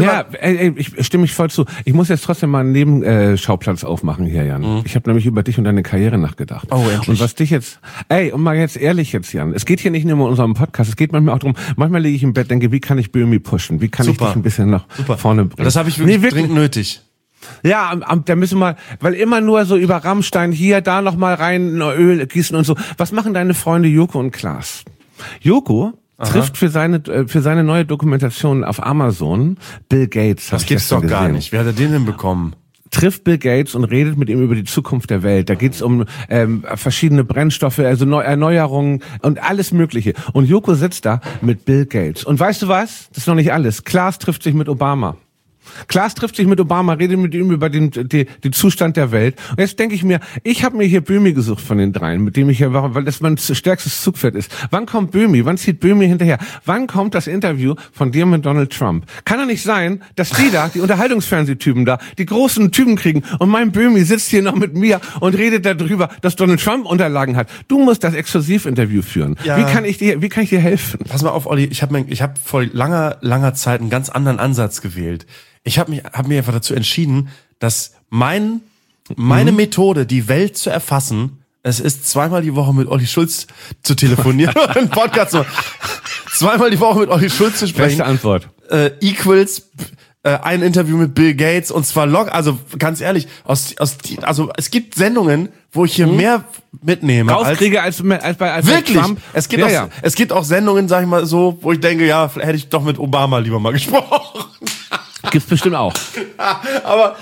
stimme mich voll zu. Ich muss jetzt trotzdem mal einen Nebenschauplatz aufmachen hier, Jan. Ich habe nämlich über dich und deine Karriere nachgedacht. Oh, endlich. Und was dich jetzt, und mal jetzt ehrlich jetzt, Jan, es geht hier nicht nur um unseren Podcast, es geht manchmal auch darum, manchmal liege ich im Bett, denke, wie kann ich Böhmi pushen? Wie kann ich dich ein bisschen nach vorne bringen? Das habe ich wirklich dringend nötig. Ja, da müssen wir, weil immer nur so über Rammstein hier, da noch mal rein Öl gießen und so. Was machen deine Freunde Joko und Klaas? Joko trifft für seine neue Dokumentation auf Amazon Bill Gates. Das gibt's doch gar nicht. Wer hat er den denn bekommen? Trifft Bill Gates und redet mit ihm über die Zukunft der Welt. Da geht's um verschiedene Brennstoffe, also Erneuerungen und alles Mögliche. Und Joko sitzt da mit Bill Gates. Und weißt du was? Das ist noch nicht alles. Klaas trifft sich mit Obama. Klaas trifft sich mit Obama, redet mit ihm über den Zustand der Welt. Und jetzt denke ich mir, ich habe mir hier Böhmi gesucht von den dreien, mit dem ich hier war, weil das mein stärkstes Zugpferd ist. Wann kommt Böhmi? Wann zieht Böhmi hinterher? Wann kommt das Interview von dir mit Donald Trump? Kann doch nicht sein, dass die Unterhaltungsfernsehtypen da, die großen Typen kriegen und mein Böhmi sitzt hier noch mit mir und redet darüber, dass Donald Trump Unterlagen hat. Du musst das Exklusivinterview führen. Ja. Wie kann ich dir helfen? Pass mal auf, Olli, ich hab vor langer Zeit einen ganz anderen Ansatz gewählt. Ich habe mich einfach dazu entschieden, dass meine Methode, die Welt zu erfassen, es ist 2-mal die Woche mit Olli Schulz zu telefonieren, einen Podcast zu machen. 2-mal die Woche mit Olli Schulz zu sprechen. Beste Antwort. Equals ein Interview mit Bill Gates und zwar also ganz ehrlich, also es gibt Sendungen, wo ich hier mehr mitnehme rauskriege als bei wirklich. Trump. Es gibt auch Sendungen, sag ich mal so, wo ich denke, ja, hätte ich doch mit Obama lieber mal gesprochen. Gibt's bestimmt auch. aber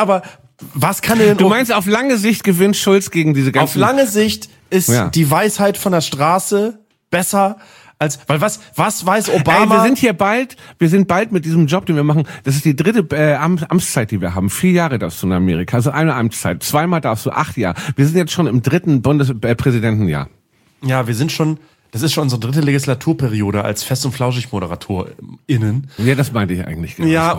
was kann denn... Du meinst, auf lange Sicht gewinnt Schulz gegen diese ganzen... Auf lange Sicht ist die Weisheit von der Straße besser als... Weil was weiß Obama... Wir sind bald mit diesem Job, den wir machen, das ist die dritte Amtszeit, die wir haben. 4 Jahre darfst du in Amerika, also eine Amtszeit. 2-mal darfst du 8 Jahre. Wir sind jetzt schon im 3. Bundespräsidentenjahr. Ja, wir sind schon... Das ist schon unsere 3. Legislaturperiode als Fest- und Flauschig-ModeratorInnen. Ja, das meinte ich eigentlich. Genau. Ja,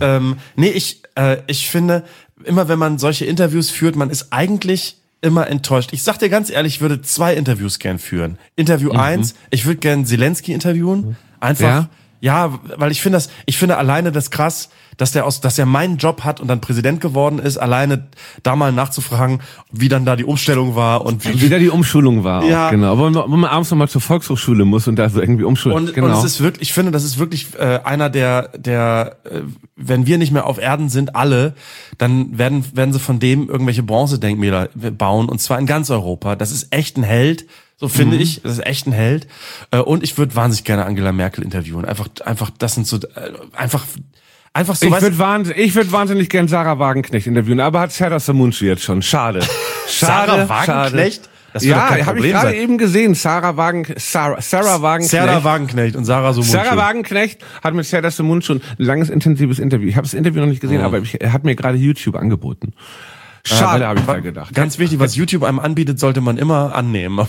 ich finde, immer wenn man solche Interviews führt, man ist eigentlich immer enttäuscht. Ich sag dir ganz ehrlich, ich würde 2 Interviews gern führen. Interview 1, ich würde gern Zelensky interviewen. Einfach, weil ich finde alleine das krass, dass er meinen Job hat und dann Präsident geworden ist, alleine da mal nachzufragen, wie dann da die Umstellung war und wie da die Umschulung war. Ja. Auch, genau. Wo man abends nochmal zur Volkshochschule muss und da so irgendwie umschulen. Und es ist wirklich, ich finde, das ist wirklich einer der wenn wir nicht mehr auf Erden sind, alle, dann werden sie von dem irgendwelche Bronzedenkmäler bauen und zwar in ganz Europa. Das ist echt ein Held. So finde ich, das ist echt ein Held. Und ich würde wahnsinnig gerne Angela Merkel interviewen. Einfach, das sind so, einfach so. Ich würde wahnsinnig gern Sarah Wagenknecht interviewen, aber hat Serdar Somuncu jetzt schon. Schade. Sarah Wagenknecht? Das wird doch kein Problem ich gerade eben gesehen. Sarah Wagenknecht. Serdar Wagenknecht und Sarah Somuncu. Sarah Wagenknecht hat mit Serdar Somuncu ein langes, intensives Interview. Ich habe das Interview noch nicht gesehen, aber er hat mir gerade YouTube angeboten. Schade, habe ich da gedacht. Ganz wichtig, was YouTube einem anbietet, sollte man immer annehmen.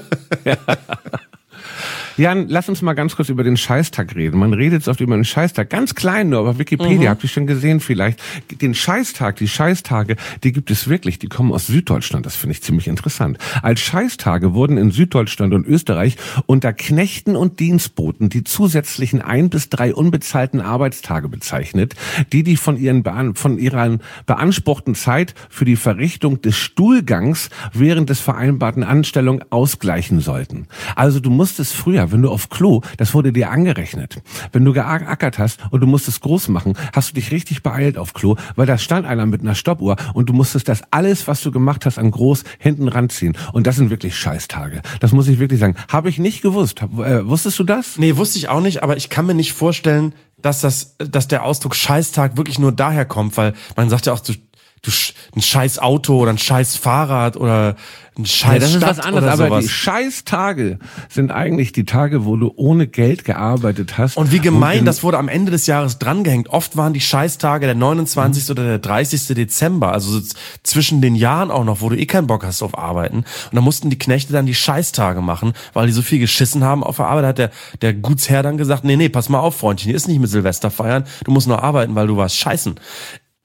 Jan, lass uns mal ganz kurz über den Scheißtag reden. Man redet jetzt oft über den Scheißtag, ganz klein nur, aber Wikipedia, habt ihr schon gesehen vielleicht. Den Scheißtag, die Scheißtage, die gibt es wirklich, die kommen aus Süddeutschland, das finde ich ziemlich interessant. Als Scheißtage wurden in Süddeutschland und Österreich unter Knechten und Dienstboten die zusätzlichen 1 bis 3 unbezahlten Arbeitstage bezeichnet, die von ihrer beanspruchten Zeit für die Verrichtung des Stuhlgangs während des vereinbarten Anstellung ausgleichen sollten. Also du musstest früher, wenn du auf Klo, das wurde dir angerechnet. Wenn du geackert hast und du musstest groß machen, hast du dich richtig beeilt auf Klo, weil da stand einer mit einer Stoppuhr und du musstest das alles, was du gemacht hast, an groß hinten ranziehen. Und das sind wirklich Scheißtage. Das muss ich wirklich sagen. Habe ich nicht gewusst. Wusstest du das? Nee, wusste ich auch nicht, aber ich kann mir nicht vorstellen, dass der Ausdruck Scheißtag wirklich nur daher kommt, weil man sagt ja auch, ein scheiß Auto oder ein scheiß Fahrrad oder ein scheiß das ist Stadt was anderes, oder sowas. Aber die Scheißtage sind eigentlich die Tage, wo du ohne Geld gearbeitet hast. Und wie gemein, das wurde am Ende des Jahres drangehängt. Oft waren die Scheißtage der 29. oder der 30. Dezember, also so zwischen den Jahren auch noch, wo du keinen Bock hast auf Arbeiten. Und dann mussten die Knechte dann die Scheißtage machen, weil die so viel geschissen haben auf der Arbeit. Da hat der Gutsherr dann gesagt, nee, pass mal auf, Freundchen, hier ist nicht mit Silvester feiern, du musst nur arbeiten, weil du warst scheißen.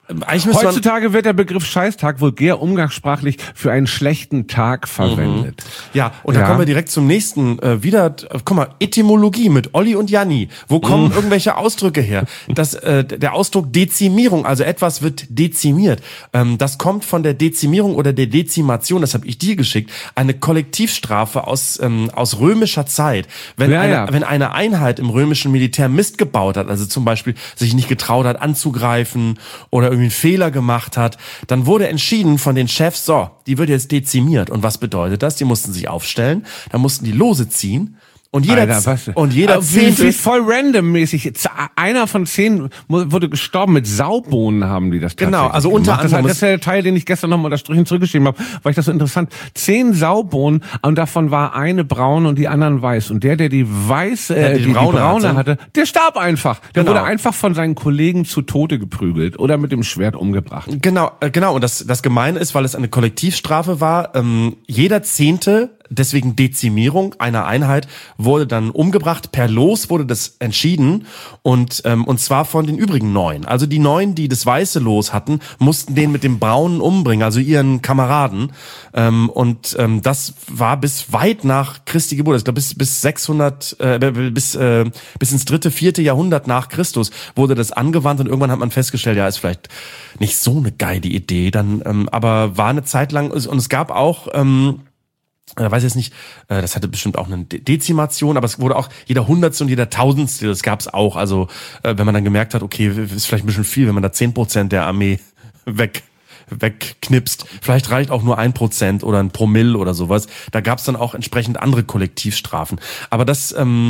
eigentlich müsste Heutzutage wird der Begriff Scheißtag vulgär umgangssprachlich für einen schlechten Tag verwendet. Ja, und da kommen wir direkt zum nächsten guck mal, Etymologie mit Olli und Janni. Wo kommen irgendwelche Ausdrücke her? Der Ausdruck Dezimierung, also etwas wird dezimiert. Das kommt von der Dezimierung oder der Dezimation, das habe ich dir geschickt, eine Kollektivstrafe aus römischer Zeit. Wenn eine Einheit im römischen Militär Mist gebaut hat, also zum Beispiel sich nicht getraut hat anzugreifen oder irgendwie einen Fehler gemacht hat, dann wurde entschieden von den Chefs, so, die wird jetzt dezimiert. Und was bedeutet das? Die mussten sich aufstellen, dann mussten die Lose ziehen. Und jeder Zehnte voll randommäßig. Einer von 10 wurde gestorben. Mit Saubohnen haben die das tatsächlich Genau, also unter anderem. Das ist der Teil, den ich gestern nochmal unterstrichen zurückgeschrieben habe, weil ich das so interessant. 10 Saubohnen und davon war eine braun und die anderen weiß. Und der die weiße, die braune hatte, der starb einfach. Der wurde einfach von seinen Kollegen zu Tode geprügelt oder mit dem Schwert umgebracht. Genau. Und das Gemeine ist, weil es eine Kollektivstrafe war, jeder Zehnte, deswegen Dezimierung einer Einheit, wurde dann umgebracht. Per Los wurde das entschieden und zwar von den übrigen 9. Also die 9, die das weiße Los hatten, mussten den mit dem braunen umbringen, also ihren Kameraden. Das war bis weit nach Christi Geburt. Ich glaube bis 600, bis ins 3., 4. Jahrhundert nach Christus wurde das angewandt und irgendwann hat man festgestellt, ja, ist vielleicht nicht so eine geile Idee. Dann, aber war eine Zeit lang und es gab auch weiß jetzt nicht, das hatte bestimmt auch eine Dezimation, aber es wurde auch jeder Hundertste und jeder Tausendstel, das gab's auch. Also wenn man dann gemerkt hat, okay, ist vielleicht ein bisschen viel, wenn man da 10% der Armee wegknipst. Vielleicht reicht auch nur 1% oder ein Promille oder sowas. Da gab's dann auch entsprechend andere Kollektivstrafen. Aber das,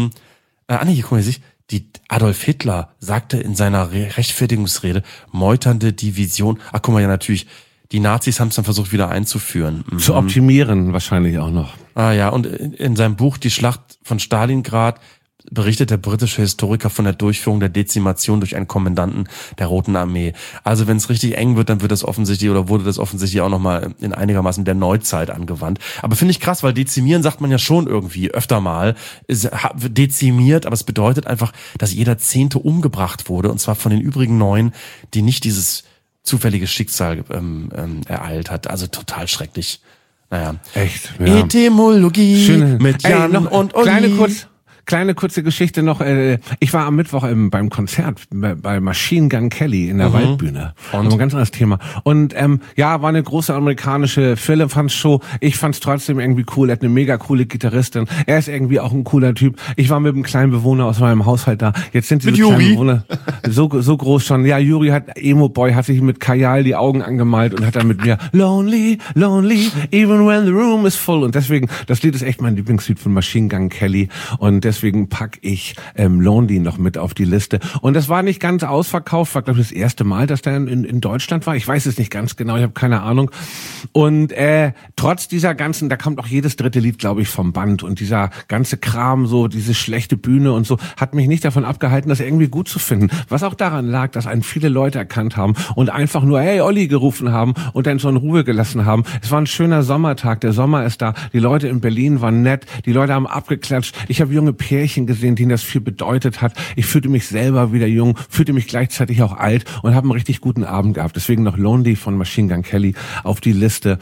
hier guck mal sich. Die Adolf Hitler sagte in seiner Rechtfertigungsrede, meuternde Division. Ach, guck mal, ja natürlich. Die Nazis haben es dann versucht, wieder einzuführen. Zu optimieren wahrscheinlich auch noch. Ah ja, und in seinem Buch Die Schlacht von Stalingrad berichtet der britische Historiker von der Durchführung der Dezimation durch einen Kommandanten der Roten Armee. Also wenn es richtig eng wird, dann wird das offensichtlich oder wurde das offensichtlich auch nochmal in einigermaßen der Neuzeit angewandt. Aber finde ich krass, weil dezimieren sagt man ja schon irgendwie öfter mal. Dezimiert, aber es bedeutet einfach, dass jeder Zehnte umgebracht wurde und zwar von den übrigen 9, die nicht dieses zufälliges Schicksal ereilt hat. Also total schrecklich. Naja. Echt? Ja. Etymologie schöne. Mit Jan und Olli. Kleine kurze Geschichte noch. Ich war am Mittwoch beim Konzert bei Machine Gun Kelly in der Waldbühne. Und ein ganz anderes Thema. Und war eine große amerikanische Firlefanz-Show. Ich fand's trotzdem irgendwie cool. Er hat eine mega coole Gitarristin. Er ist irgendwie auch ein cooler Typ. Ich war mit einem kleinen Bewohner aus meinem Haushalt da. Jetzt sind diese kleinen Bewohner so groß schon. Ja, Juri hat sich mit Kajal die Augen angemalt und hat dann mit mir Lonely, lonely, even when the room is full. Und deswegen, das Lied ist echt mein Lieblingslied von Machine Gun Kelly. Und deswegen pack ich Lonely noch mit auf die Liste. Und das war nicht ganz ausverkauft, war glaube ich das erste Mal, dass der in Deutschland war. Ich weiß es nicht ganz genau, ich habe keine Ahnung. Und trotz dieser ganzen, da kommt auch jedes dritte Lied, glaube ich, vom Band. Und dieser ganze Kram, so diese schlechte Bühne und so, hat mich nicht davon abgehalten, das irgendwie gut zu finden. Was auch daran lag, dass einen viele Leute erkannt haben und einfach nur, hey Olli gerufen haben und dann so in Ruhe gelassen haben. Es war ein schöner Sommertag, der Sommer ist da. Die Leute in Berlin waren nett, die Leute haben abgeklatscht. Ich habe junge Pärchen gesehen, denen das viel bedeutet hat. Ich fühlte mich selber wieder jung, fühlte mich gleichzeitig auch alt und habe einen richtig guten Abend gehabt. Deswegen noch Lonely von Machine Gun Kelly auf die Liste.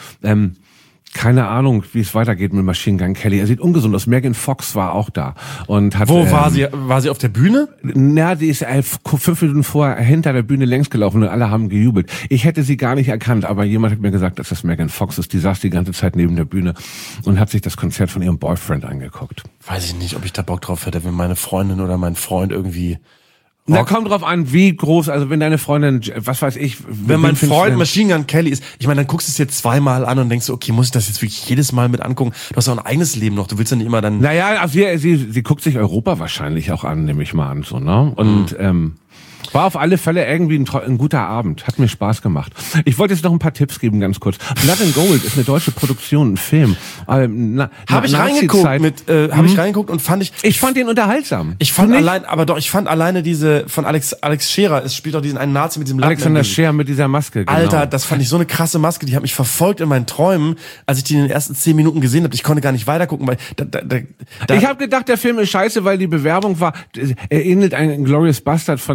Keine Ahnung, wie es weitergeht mit Machine Gun Kelly. Er sieht ungesund aus. Megan Fox war auch da und hat. Wo war sie? War sie auf der Bühne? Na, die ist 5 Minuten vorher hinter der Bühne längs gelaufen und alle haben gejubelt. Ich hätte sie gar nicht erkannt, aber jemand hat mir gesagt, dass das Megan Fox ist. Die saß die ganze Zeit neben der Bühne und hat sich das Konzert von ihrem Boyfriend angeguckt. Weiß ich nicht, ob ich da Bock drauf hätte, wenn meine Freundin oder mein Freund irgendwie. Na, kommt drauf an, wie groß, also wenn deine Freundin, was weiß ich. Wenn mein Freund Machine Gun Kelly ist, ich meine, dann guckst du es dir zweimal an und denkst so, okay, muss ich das jetzt wirklich jedes Mal mit angucken? Du hast auch ein eigenes Leben noch, du willst ja nicht immer dann. Naja, also sie guckt sich Europa wahrscheinlich auch an, nehme ich mal an, so, ne? Und, war auf alle Fälle irgendwie ein guter Abend. Hat mir Spaß gemacht. Ich wollte jetzt noch ein paar Tipps geben, ganz kurz. Blood and Gold ist eine deutsche Produktion, ein Film. Habe ich reingeguckt und fand ich... Ich fand den unterhaltsam. Ich fand alleine diese von Alex Scherer, es spielt doch diesen einen Nazi mit diesem Alexander Scheer mit dieser Maske, genau. Alter, das fand ich so eine krasse Maske, die hat mich verfolgt in meinen Träumen, als ich die in den ersten 10 Minuten gesehen habe. Ich konnte gar nicht weitergucken, weil ich habe gedacht, der Film ist scheiße, weil die Bewerbung war, er ähnelt einen Inglourious Bastard von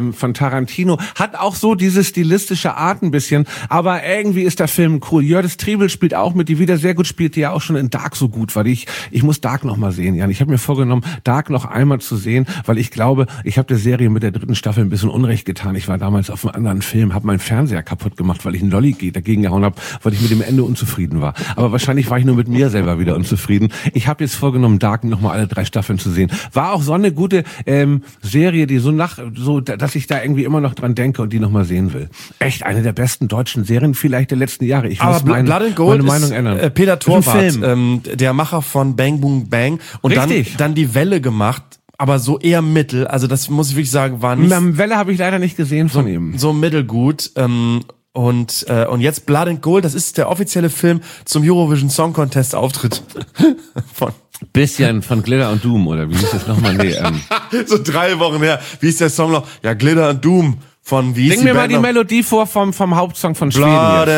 von Tarantino. Hat auch so diese stilistische Art ein bisschen, aber irgendwie ist der Film cool. Jördis Triebel spielt auch mit, die wieder sehr gut spielt, die ja auch schon in Dark so gut war. Ich muss Dark noch mal sehen, Jan. Ich habe mir vorgenommen, Dark noch einmal zu sehen, weil ich glaube, ich habe der Serie mit der 3. Staffel ein bisschen Unrecht getan. Ich war damals auf einem anderen Film, habe meinen Fernseher kaputt gemacht, weil ich einen Lolli dagegen gehauen habe, weil ich mit dem Ende unzufrieden war. Aber wahrscheinlich war ich nur mit mir selber wieder unzufrieden. Ich habe jetzt vorgenommen, Dark noch mal alle 3 Staffeln zu sehen. War auch so eine gute Serie, die dass ich da irgendwie immer noch dran denke und die noch mal sehen will. Echt eine der besten deutschen Serien vielleicht der letzten Jahre. Ich muss Blood and Gold meine Meinung ändern. Peter Torwart, der Macher von Bang Boom Bang und dann die Welle gemacht. Aber so eher mittel, also das muss ich wirklich sagen, war nicht... Welle habe ich leider nicht gesehen von ihm. So mittelgut. Und jetzt Blood and Gold, das ist der offizielle Film zum Eurovision Song Contest Auftritt von... Bisschen von Glitter und Doom, oder wie hieß das nochmal? Nee, so 3 Wochen her. Wie ist der Song noch? Ja, Glitter und Doom von, wie hieß Sing mir mal die Melodie vor vom Hauptsong von Schweden.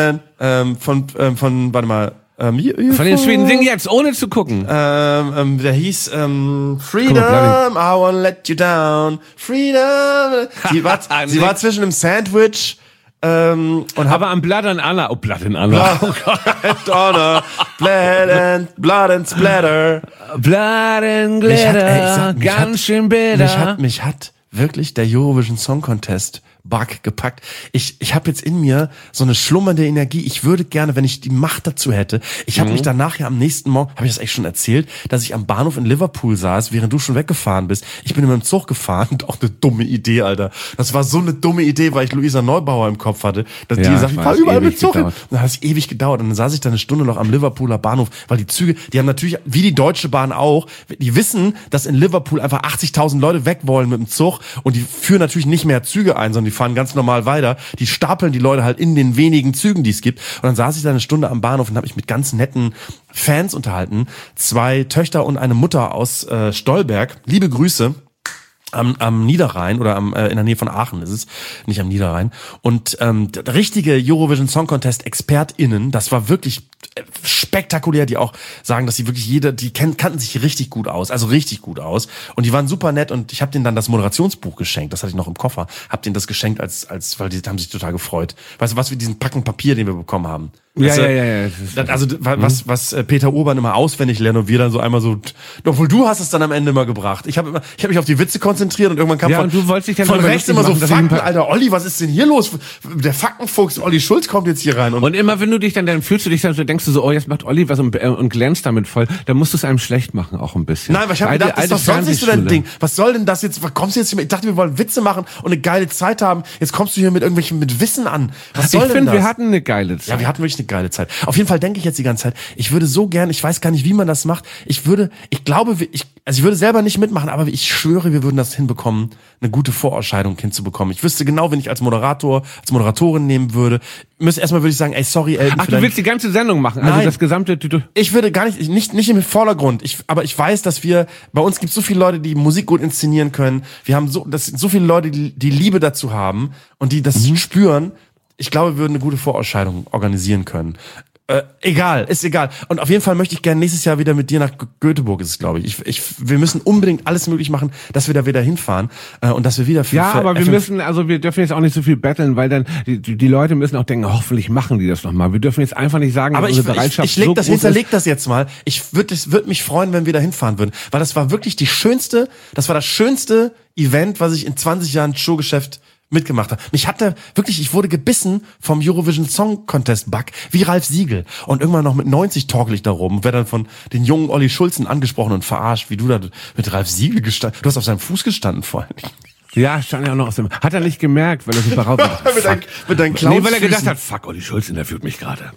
Warte mal. Von den Schweden, sing jetzt, ohne zu gucken. Der hieß Freedom, I won't let you down. Freedom. Sie war zwischen einem Sandwich aber am Blood and Honor. Oh, Blood and Honor. Blood and Splatter. Blood and Glitter. Ganz schön bitter. Mich hat wirklich der Eurovision Song Contest Bug gepackt. Ich habe jetzt in mir so eine schlummernde Energie. Ich würde gerne, wenn ich die Macht dazu hätte. Ich habe mich danach ja am nächsten Morgen, habe ich das echt schon erzählt, dass ich am Bahnhof in Liverpool saß, während du schon weggefahren bist. Ich bin in meinem Zug gefahren. Auch eine dumme Idee, Alter. Das war so eine dumme Idee, weil ich Luisa Neubauer im Kopf hatte, dass die sagt, ich fahr überall mit Zug hin. Dann hat es ewig gedauert. Und dann saß ich da eine Stunde noch am Liverpooler Bahnhof, weil die Züge, die haben natürlich, wie die Deutsche Bahn auch, die wissen, dass in Liverpool einfach 80.000 Leute weg wollen mit dem Zug und die führen natürlich nicht mehr Züge ein, sondern die fahren ganz normal weiter. Die stapeln die Leute halt in den wenigen Zügen, die es gibt. Und dann saß ich da eine Stunde am Bahnhof und habe mich mit ganz netten Fans unterhalten. 2 Töchter und eine Mutter aus Stolberg. Liebe Grüße. Am Niederrhein oder in der Nähe von Aachen ist es, nicht am Niederrhein. Und richtige Eurovision Song Contest ExpertInnen, das war wirklich spektakulär, die auch sagen, dass sie wirklich kannten sich richtig gut aus, also richtig gut aus. Und die waren super nett und ich habe denen dann das Moderationsbuch geschenkt, das hatte ich noch im Koffer, habe denen das geschenkt, weil die haben sich total gefreut. Weißt du, was wir diesen Packen Papier, den wir bekommen haben? Ja. Also was Peter Urban immer auswendig lernt und wir dann so einmal so, obwohl du hast es dann am Ende immer gebracht. Ich hab mich auf die Witze konzentriert und irgendwann kam von rechts immer so Fakten, Alter, Olli, was ist denn hier los? Der Faktenfuchs Olli Schulz kommt jetzt hier rein. Und immer wenn du dich dann fühlst du dich dann so, denkst du so, oh, jetzt macht Olli was und glänzt damit voll, dann musst du es einem schlecht machen auch ein bisschen. Nein, weil ich habe gedacht, das ist doch sonst nicht so dein Ding. Was soll denn das jetzt? Kommst du jetzt hier? Ich dachte, wir wollen Witze machen und eine geile Zeit haben. Jetzt kommst du hier mit Wissen an. Was soll denn das? Ich finde, wir hatten eine geile Zeit. Ja, wir hatten wirklich eine geile Zeit. Auf jeden Fall denke ich jetzt die ganze Zeit, ich würde so gern, ich weiß gar nicht, wie man das macht. Ich würde selber nicht mitmachen, aber ich schwöre, wir würden das hinbekommen, eine gute Vorausscheidung hinzubekommen. Ich wüsste genau, wen ich als Moderatorin nehmen würde. Erstmal würde ich sagen, ey, sorry, Elton. Ach, du willst die ganze Sendung machen? Also nein, das gesamte... Ich würde gar nicht im Vordergrund. Aber ich weiß, dass bei uns gibt es so viele Leute, die Musik gut inszenieren können. Wir haben das sind so viele Leute, die Liebe dazu haben und die das spüren. Ich glaube, wir würden eine gute Vorausscheidung organisieren können. Ist egal. Und auf jeden Fall möchte ich gerne nächstes Jahr wieder mit dir nach Göteborg, ist es, glaube ich. Wir müssen unbedingt alles möglich machen, dass wir da wieder hinfahren und dass wir wieder aber wir dürfen jetzt auch nicht so viel betteln, weil dann die Leute müssen auch denken, hoffentlich machen die das nochmal. Wir dürfen jetzt einfach nicht sagen, aber dass unsere Bereitschaft hinterleg das jetzt mal. Ich würde mich freuen, wenn wir da hinfahren würden, weil das war wirklich das schönste Event, was ich in 20 Jahren Showgeschäft mitgemacht habe. Ich wurde gebissen vom Eurovision Song Contest Bug, wie Ralf Siegel. Und irgendwann noch mit 90 torkel ich da rum und werde dann von den jungen Olli Schulzen angesprochen und verarscht, wie du da mit Ralf Siegel gestanden. Du hast auf seinem Fuß gestanden vor allem. Ja, stand ja auch noch aus dem... Hat er nicht gemerkt, weil er so beraubt hat. mit deinen Clowns. Nee, weil er gedacht hat, fuck, Olli Schulz interviewt mich gerade.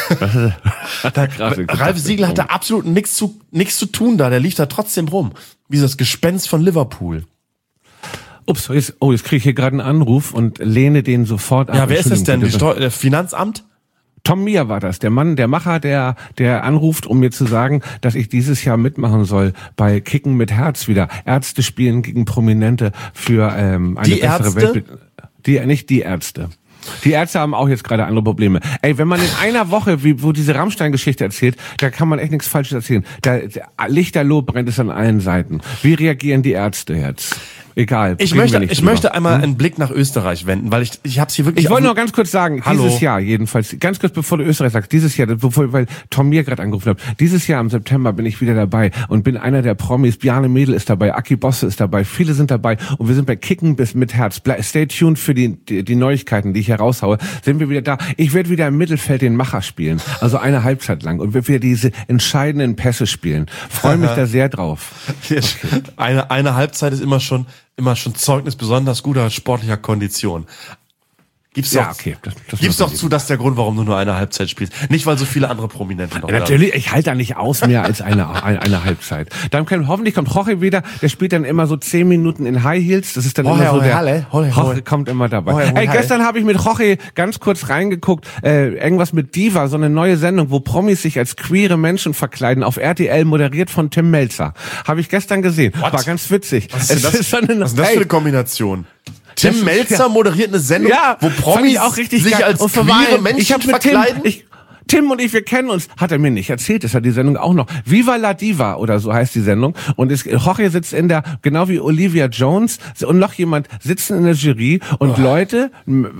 Ralf Siegel hatte absolut nichts zu tun da. Der lief da trotzdem rum. Wie das Gespenst von Liverpool. Ups, jetzt kriege ich hier gerade einen Anruf und lehne den sofort ab. Ja, wer ist das denn? Das Finanzamt? Tom Mier war das, der Macher, der anruft, um mir zu sagen, dass ich dieses Jahr mitmachen soll bei Kicken mit Herz wieder. Ärzte spielen gegen Prominente für eine bessere Welt. Nicht die Ärzte. Die Ärzte haben auch jetzt gerade andere Probleme. Ey, wenn man in einer Woche, wo diese Rammstein-Geschichte erzählt, da kann man echt nichts Falsches erzählen. Lichterloh brennt es an allen Seiten. Wie reagieren die Ärzte jetzt? Egal. Ich möchte einmal einen Blick nach Österreich wenden, weil ich habe es hier wirklich... Ich wollte noch ganz kurz sagen, dieses Jahr jedenfalls, ganz kurz bevor du Österreich sagst, dieses Jahr, weil Tom mir gerade angerufen hat, dieses Jahr im September bin ich wieder dabei und bin einer der Promis. Bjarne Mädel ist dabei, Aki Bosse ist dabei, viele sind dabei und wir sind bei Kicken bis mit Herz. Stay tuned für die Neuigkeiten, die ich heraushaue. Sind wir wieder da. Ich werde wieder im Mittelfeld den Macher spielen, also eine Halbzeit lang und wir wieder diese entscheidenden Pässe spielen. Freue mich da sehr drauf. Okay. Eine Halbzeit ist immer schon Zeugnis besonders guter sportlicher Kondition. Gib's doch zu, dass der Grund, warum du nur eine Halbzeit spielst. Nicht, weil so viele andere Prominente noch natürlich, ich halte da nicht aus mehr als eine Halbzeit. Hoffentlich kommt Jorge wieder, der spielt dann immer so 10 Minuten in High Heels. Das ist dann immer so Jorge kommt immer dabei. Gestern habe ich mit Jorge ganz kurz reingeguckt, irgendwas mit Diva, so eine neue Sendung, wo Promis sich als queere Menschen verkleiden, auf RTL, moderiert von Tim Melzer. Habe ich gestern gesehen. What? War ganz witzig. Was ist das für eine Kombination? Tim Melzer moderiert eine Sendung, wo Promis auch richtig sich geil. als queere Menschen verkleiden? Tim und ich, wir kennen uns, hat er mir nicht erzählt, das hat die Sendung auch noch. Viva la Diva oder so heißt die Sendung. Und Jorge sitzt genau wie Olivia Jones und noch jemand sitzen in der Jury und Leute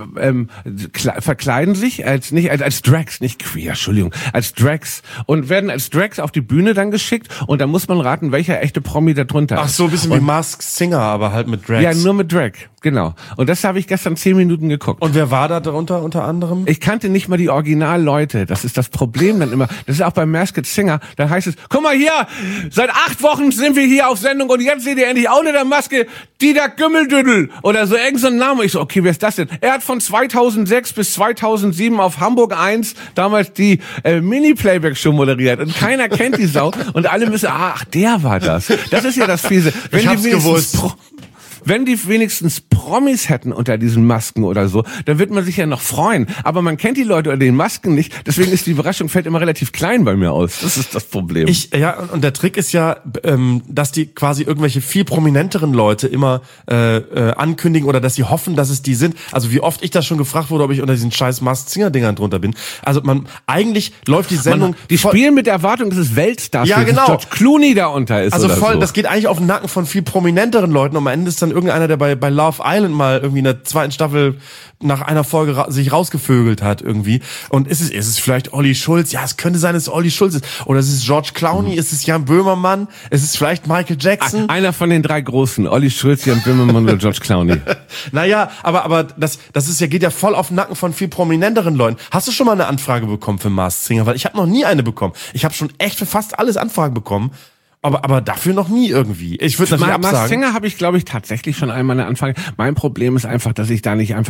verkleiden sich als Drags, nicht queer, Entschuldigung, als Drags und werden als Drags auf die Bühne dann geschickt und da muss man raten, welcher echte Promi da drunter ist. Ach so, ein bisschen wie Masked Singer, aber halt mit Drags. Ja, nur mit Drag, genau. Und das habe ich gestern 10 Minuten geguckt. Und wer war da darunter unter anderem? Ich kannte nicht mal die Originalleute. Das ist das Problem dann immer. Das ist auch bei Masked Singer. Da heißt es, guck mal hier, seit 8 Wochen sind wir hier auf Sendung und jetzt seht ihr endlich auch in der Maske Dieter Gümmeldüdel oder so irgend so ein Name. Ich so, okay, wer ist das denn? Er hat von 2006 bis 2007 auf Hamburg 1 damals die Mini-Playback-Show moderiert und keiner kennt die Sau und alle müssen, ach, der war das. Das ist ja das Fiese. Ich hab's gewusst. Wenn die wenigstens Promis hätten unter diesen Masken oder so, dann wird man sich ja noch freuen. Aber man kennt die Leute unter den Masken nicht. Deswegen ist die Überraschung fällt immer relativ klein bei mir aus. Das ist das Problem. Und der Trick ist ja, dass die quasi irgendwelche viel prominenteren Leute immer ankündigen oder dass sie hoffen, dass es die sind. Also wie oft ich das schon gefragt wurde, ob ich unter diesen scheiß Masked Singer Dingern drunter bin. Also eigentlich läuft die Sendung. Die spielen mit der Erwartung, dass es Weltstars ja, genau. George Clooney da unter ist. Also oder voll, so. Das geht eigentlich auf den Nacken von viel prominenteren Leuten. Und am Ende ist dann irgendeiner, der bei Love Island mal irgendwie in der 2. Staffel nach einer Folge sich rausgevögelt hat irgendwie. Und ist es vielleicht Olli Schulz? Ja, es könnte sein, dass es Olli Schulz ist. Oder ist es George Clooney? Ist es Jan Böhmermann? Ist es vielleicht Michael Jackson? Einer von den 3 Großen. Olli Schulz, Jan Böhmermann oder George Clooney. Naja, aber das ist ja, geht ja voll auf den Nacken von viel prominenteren Leuten. Hast du schon mal eine Anfrage bekommen für Masked Singer? Weil ich habe noch nie eine bekommen. Ich habe schon echt für fast alles Anfragen bekommen. Aber dafür noch nie irgendwie. Ich würde natürlich absagen. Masked Singer habe ich, glaube ich, tatsächlich schon einmal eine Anfrage. Mein Problem ist einfach, dass ich da nicht einfach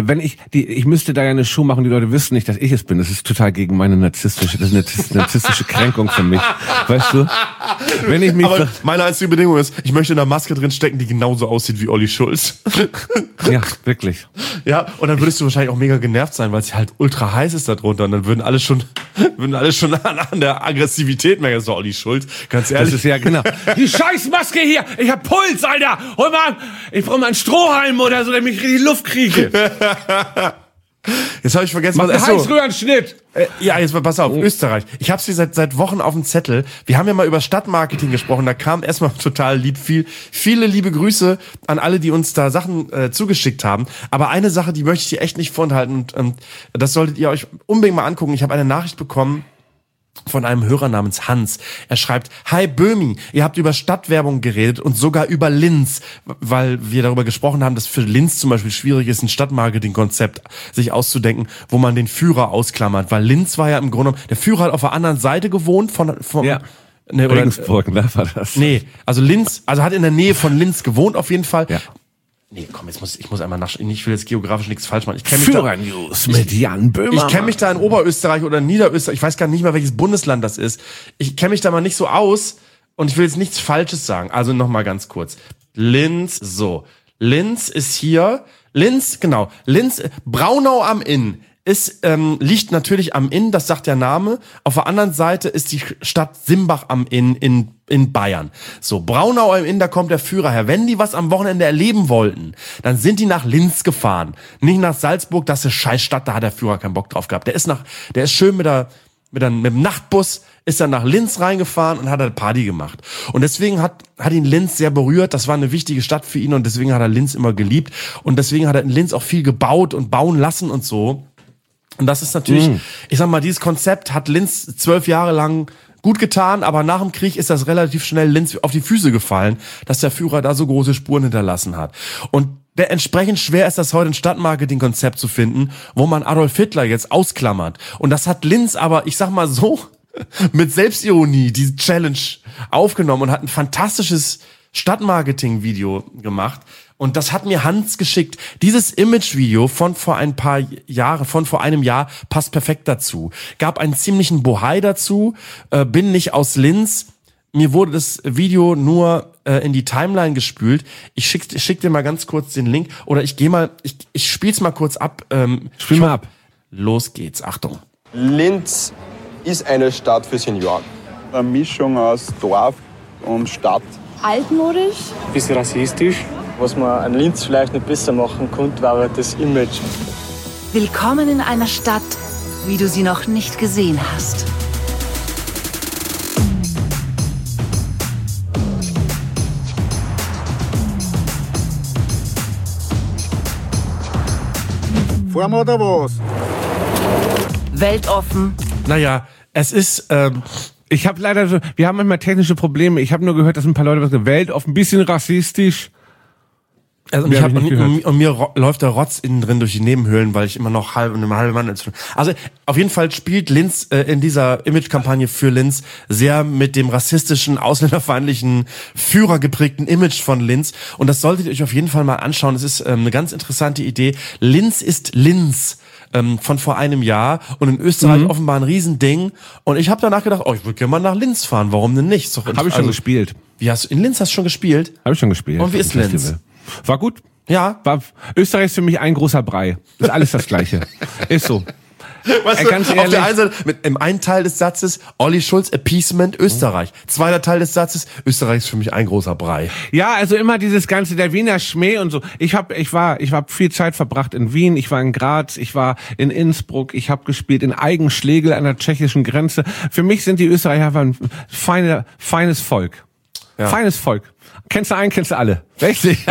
ich müsste da ja eine Show machen, die Leute wüssten nicht, dass ich es bin. Das ist total gegen meine narzisstische Kränkung für mich. Weißt du? Wenn ich mich aber meine einzige Bedingung ist, ich möchte in einer Maske drin stecken, die genauso aussieht wie Olli Schulz. Ja, wirklich. Ja, und dann würdest du wahrscheinlich auch mega genervt sein, weil es halt ultra heiß ist da drunter und dann würden alle schon an der Aggressivität merken, so Olli Schulz, ganz ehrlich. Das ist ja genau. Die Scheißmaske hier! Ich hab Puls, Alter! Hol mal! Ich brauch mal einen Strohhalm oder so, damit ich richtig Luft kriege. Jetzt habe ich vergessen, was ist. Heißrührenschnitt! Ja, jetzt mal pass auf, Österreich. Ich habe sie seit Wochen auf dem Zettel. Wir haben ja mal über Stadtmarketing gesprochen. Da kam erstmal total lieb viele liebe Grüße an alle, die uns da Sachen zugeschickt haben. Aber eine Sache, die möchte ich dir echt nicht vorenthalten. Und das solltet ihr euch unbedingt mal angucken. Ich habe eine Nachricht bekommen von einem Hörer namens Hans. Er schreibt, hi Böhmi, ihr habt über Stadtwerbung geredet und sogar über Linz, weil wir darüber gesprochen haben, dass für Linz zum Beispiel schwierig ist, ein Stadtmarketing-Konzept sich auszudenken, wo man den Führer ausklammert, weil Linz war ja im Grunde genommen, der Führer hat auf der anderen Seite gewohnt von ja. Regensburg, ne, war das? Nee, also Linz, also hat in der Nähe von Linz gewohnt auf jeden Fall. Ja. Nee, komm, ich muss einmal nachschauen. Ich will jetzt geografisch nichts falsch machen. Führer-News mit Jan Böhmermann. Ich kenne mich da in Oberösterreich oder Niederösterreich, ich weiß gar nicht mal, welches Bundesland das ist. Ich kenne mich da mal nicht so aus und ich will jetzt nichts Falsches sagen. Also nochmal ganz kurz. Linz, so. Linz ist hier. Linz, Braunau am Inn. Liegt natürlich am Inn, das sagt der Name. Auf der anderen Seite ist die Stadt Simbach am Inn in Bayern. So, Braunau am Inn, da kommt der Führer her. Wenn die was am Wochenende erleben wollten, dann sind die nach Linz gefahren. Nicht nach Salzburg, das ist eine scheiß Stadt, da hat der Führer keinen Bock drauf gehabt. Der ist schön mit der mit dem Nachtbus ist er nach Linz reingefahren und hat eine Party gemacht. Und deswegen hat ihn Linz sehr berührt. Das war eine wichtige Stadt für ihn und deswegen hat er Linz immer geliebt. Und deswegen hat er in Linz auch viel gebaut und bauen lassen und so. Und das ist natürlich, ich sag mal, dieses Konzept hat Linz 12 Jahre lang gut getan, aber nach dem Krieg ist das relativ schnell Linz auf die Füße gefallen, dass der Führer da so große Spuren hinterlassen hat. Und entsprechend schwer ist das heute, ein Stadtmarketing-Konzept zu finden, wo man Adolf Hitler jetzt ausklammert. Und das hat Linz aber, ich sag mal so, mit Selbstironie diese Challenge aufgenommen und hat ein fantastisches Stadtmarketing-Video gemacht. Und das hat mir Hans geschickt. Dieses Image-Video von vor einem Jahr, passt perfekt dazu. Gab einen ziemlichen Bohai dazu, bin nicht aus Linz. Mir wurde das Video nur in die Timeline gespült. Ich schick dir mal ganz kurz den Link. Oder ich spiel's mal kurz ab. Spiel mal ab. Los geht's, Achtung. Linz ist eine Stadt für Senioren. Eine Mischung aus Dorf und Stadt. Altmodisch. Bisschen rassistisch. Was man an Linz vielleicht nicht besser machen könnte, wäre das Image. Willkommen in einer Stadt, wie du sie noch nicht gesehen hast. Fahren wir oder was? Weltoffen. Naja, es ist... Ich habe leider so, wir haben manchmal technische Probleme. Ich habe nur gehört, dass ein paar Leute was gewählt, auf ein bisschen rassistisch. Also und mir läuft der Rotz innen drin durch die Nebenhöhlen, weil ich immer noch eine halbe Mann. Also auf jeden Fall spielt Linz in dieser Image-Kampagne für Linz sehr mit dem rassistischen, ausländerfeindlichen, führergeprägten Image von Linz. Und das solltet ihr euch auf jeden Fall mal anschauen. Es ist eine ganz interessante Idee. Linz ist Linz. Von vor einem Jahr und in Österreich offenbar ein Riesending. Und ich habe danach gedacht, ich würde gerne mal nach Linz fahren. Warum denn nicht? Habe ich schon gespielt. In Linz hast du schon gespielt? Habe ich schon gespielt. Und wie ist Linz? War gut. Ja. Österreich ist für mich ein großer Brei. Ist alles das Gleiche. Ist so. Weißt du, ganz ehrlich, auf der einen Seite, im einen Teil des Satzes, Olli Schulz, Appeasement, Österreich. Zweiter Teil des Satzes, Österreich ist für mich ein großer Brei. Ja, also immer dieses ganze, der Wiener Schmäh und so. Ich hab viel Zeit verbracht in Wien, ich war in Graz, ich war in Innsbruck, ich habe gespielt in Eigenschlegel an der tschechischen Grenze. Für mich sind die Österreicher einfach ein feines Volk. Ja. Feines Volk. Kennst du einen, kennst du alle. Richtig.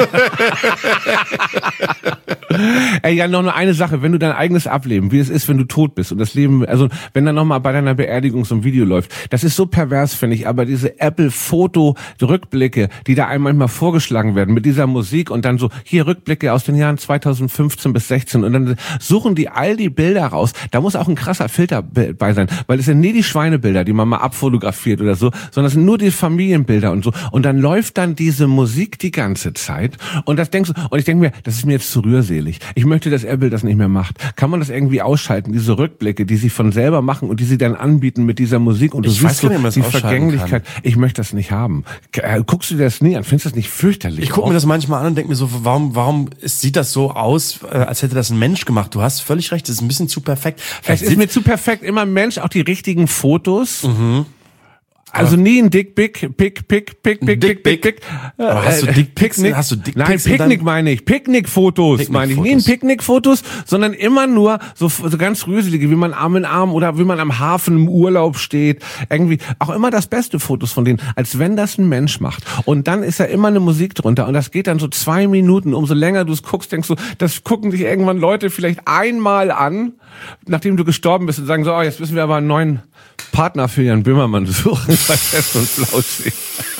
Ey, ja, noch nur eine Sache. Wenn du dein eigenes Ableben, wie es ist, wenn du tot bist und das Leben, also wenn dann nochmal bei deiner Beerdigung so ein Video läuft, das ist so pervers, finde ich, aber diese Apple-Foto-Rückblicke, die da einem manchmal vorgeschlagen werden mit dieser Musik und dann so, hier Rückblicke aus den Jahren 2015 bis 16 und dann suchen die all die Bilder raus. Da muss auch ein krasser Filter bei sein, weil es sind nie die Schweinebilder, die man mal abfotografiert oder so, sondern es sind nur die Familienbilder und so. Und dann läuft dann diese Musik die ganze Zeit und das denkst du, und ich denke mir, das ist mir jetzt zu rührselig. Ich möchte, dass Apple das nicht mehr macht. Kann man das irgendwie ausschalten, diese Rückblicke, die sie von selber machen und die sie dann anbieten mit dieser Musik und du siehst so die Vergänglichkeit. Ich möchte das nicht haben. Guckst du dir das nie an? Findest du das nicht fürchterlich? Ich gucke mir das manchmal an und denke mir so, warum sieht das so aus, als hätte das ein Mensch gemacht? Du hast völlig recht, es ist ein bisschen zu perfekt. Es ist mir zu perfekt, immer ein Mensch, auch die richtigen Fotos. Also nie ein Dickpick. Aber hast du Dickpics? Hast du Dickpics? Nein, Picknick meine ich. Picknickfotos meine ich. Nie ein Picknickfotos, sondern immer nur so ganz rüselige, wie man Arm in Arm oder wie man am Hafen im Urlaub steht. Irgendwie auch immer das beste Fotos von denen, als wenn das ein Mensch macht. Und dann ist ja immer eine Musik drunter und das geht dann so 2 Minuten. Umso länger du es guckst, denkst du, das gucken sich irgendwann Leute vielleicht einmal an, nachdem du gestorben bist und sagen so, jetzt müssen wir aber einen neuen Partner für Jan Böhmermann suchen bei Fest und Flauschig.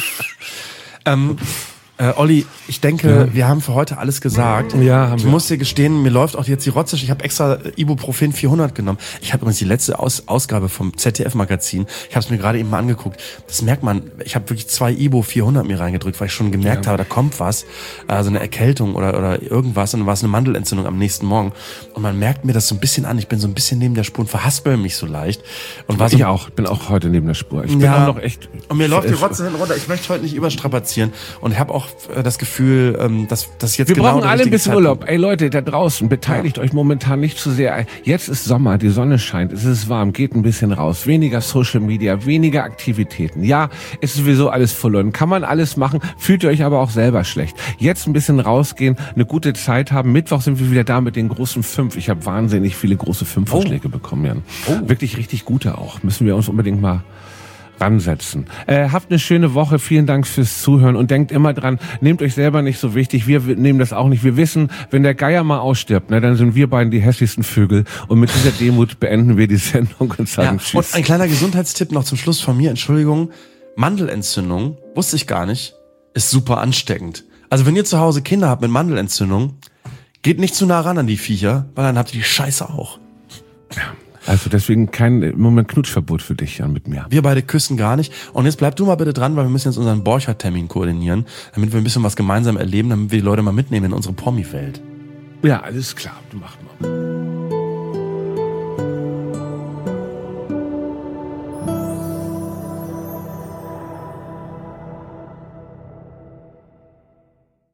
Olli, ich denke, wir haben für heute alles gesagt. Ja, haben wir. Ich muss dir gestehen, mir läuft auch jetzt die Rotze. Ich habe extra Ibuprofen 400 genommen. Ich habe übrigens die letzte Ausgabe vom ZDF-Magazin. Ich habe es mir gerade eben mal angeguckt. Das merkt man. Ich habe wirklich 2 Ibu 400 mir reingedrückt, weil ich schon gemerkt habe, da kommt was. Also eine Erkältung oder irgendwas. Und dann war es eine Mandelentzündung am nächsten Morgen. Und man merkt mir das so ein bisschen an. Ich bin so ein bisschen neben der Spur und verhaspel mich so leicht. Und war so, ich auch. Bin auch heute neben der Spur. Ich bin auch noch echt... Und mir läuft die Rotze hinten runter. Ich möchte heute nicht überstrapazieren. Und ich habe auch das Gefühl, dass jetzt wir genau brauchen der alle ein richtige bisschen Zeitpunkt. Urlaub. Ey Leute, da draußen, beteiligt euch momentan nicht zu sehr. Jetzt ist Sommer, die Sonne scheint, es ist warm, geht ein bisschen raus. Weniger Social Media, weniger Aktivitäten. Ja, es ist sowieso alles verloren. Kann man alles machen, fühlt ihr euch aber auch selber schlecht. Jetzt ein bisschen rausgehen, eine gute Zeit haben. Mittwoch sind wir wieder da mit den großen 5. Ich habe wahnsinnig viele große 5-Vorschläge bekommen, Jan. Wirklich richtig gute auch. Müssen wir uns unbedingt mal ransetzen. Habt eine schöne Woche. Vielen Dank fürs Zuhören und denkt immer dran, nehmt euch selber nicht so wichtig. Wir nehmen das auch nicht. Wir wissen, wenn der Geier mal ausstirbt, ne, dann sind wir beiden die hässlichsten Vögel. Und mit dieser Demut beenden wir die Sendung und sagen Tschüss. Und ein kleiner Gesundheitstipp noch zum Schluss von mir. Entschuldigung. Mandelentzündung, wusste ich gar nicht, ist super ansteckend. Also wenn ihr zu Hause Kinder habt mit Mandelentzündung, geht nicht zu nah ran an die Viecher, weil dann habt ihr die Scheiße auch. Ja. Also deswegen kein Moment Knutschverbot für dich, Jan, mit mir. Wir beide küssen gar nicht. Und jetzt bleib du mal bitte dran, weil wir müssen jetzt unseren Borchardt-Termin koordinieren, damit wir ein bisschen was gemeinsam erleben, damit wir die Leute mal mitnehmen in unsere Promi-Welt. Ja, alles klar. Du machst mal.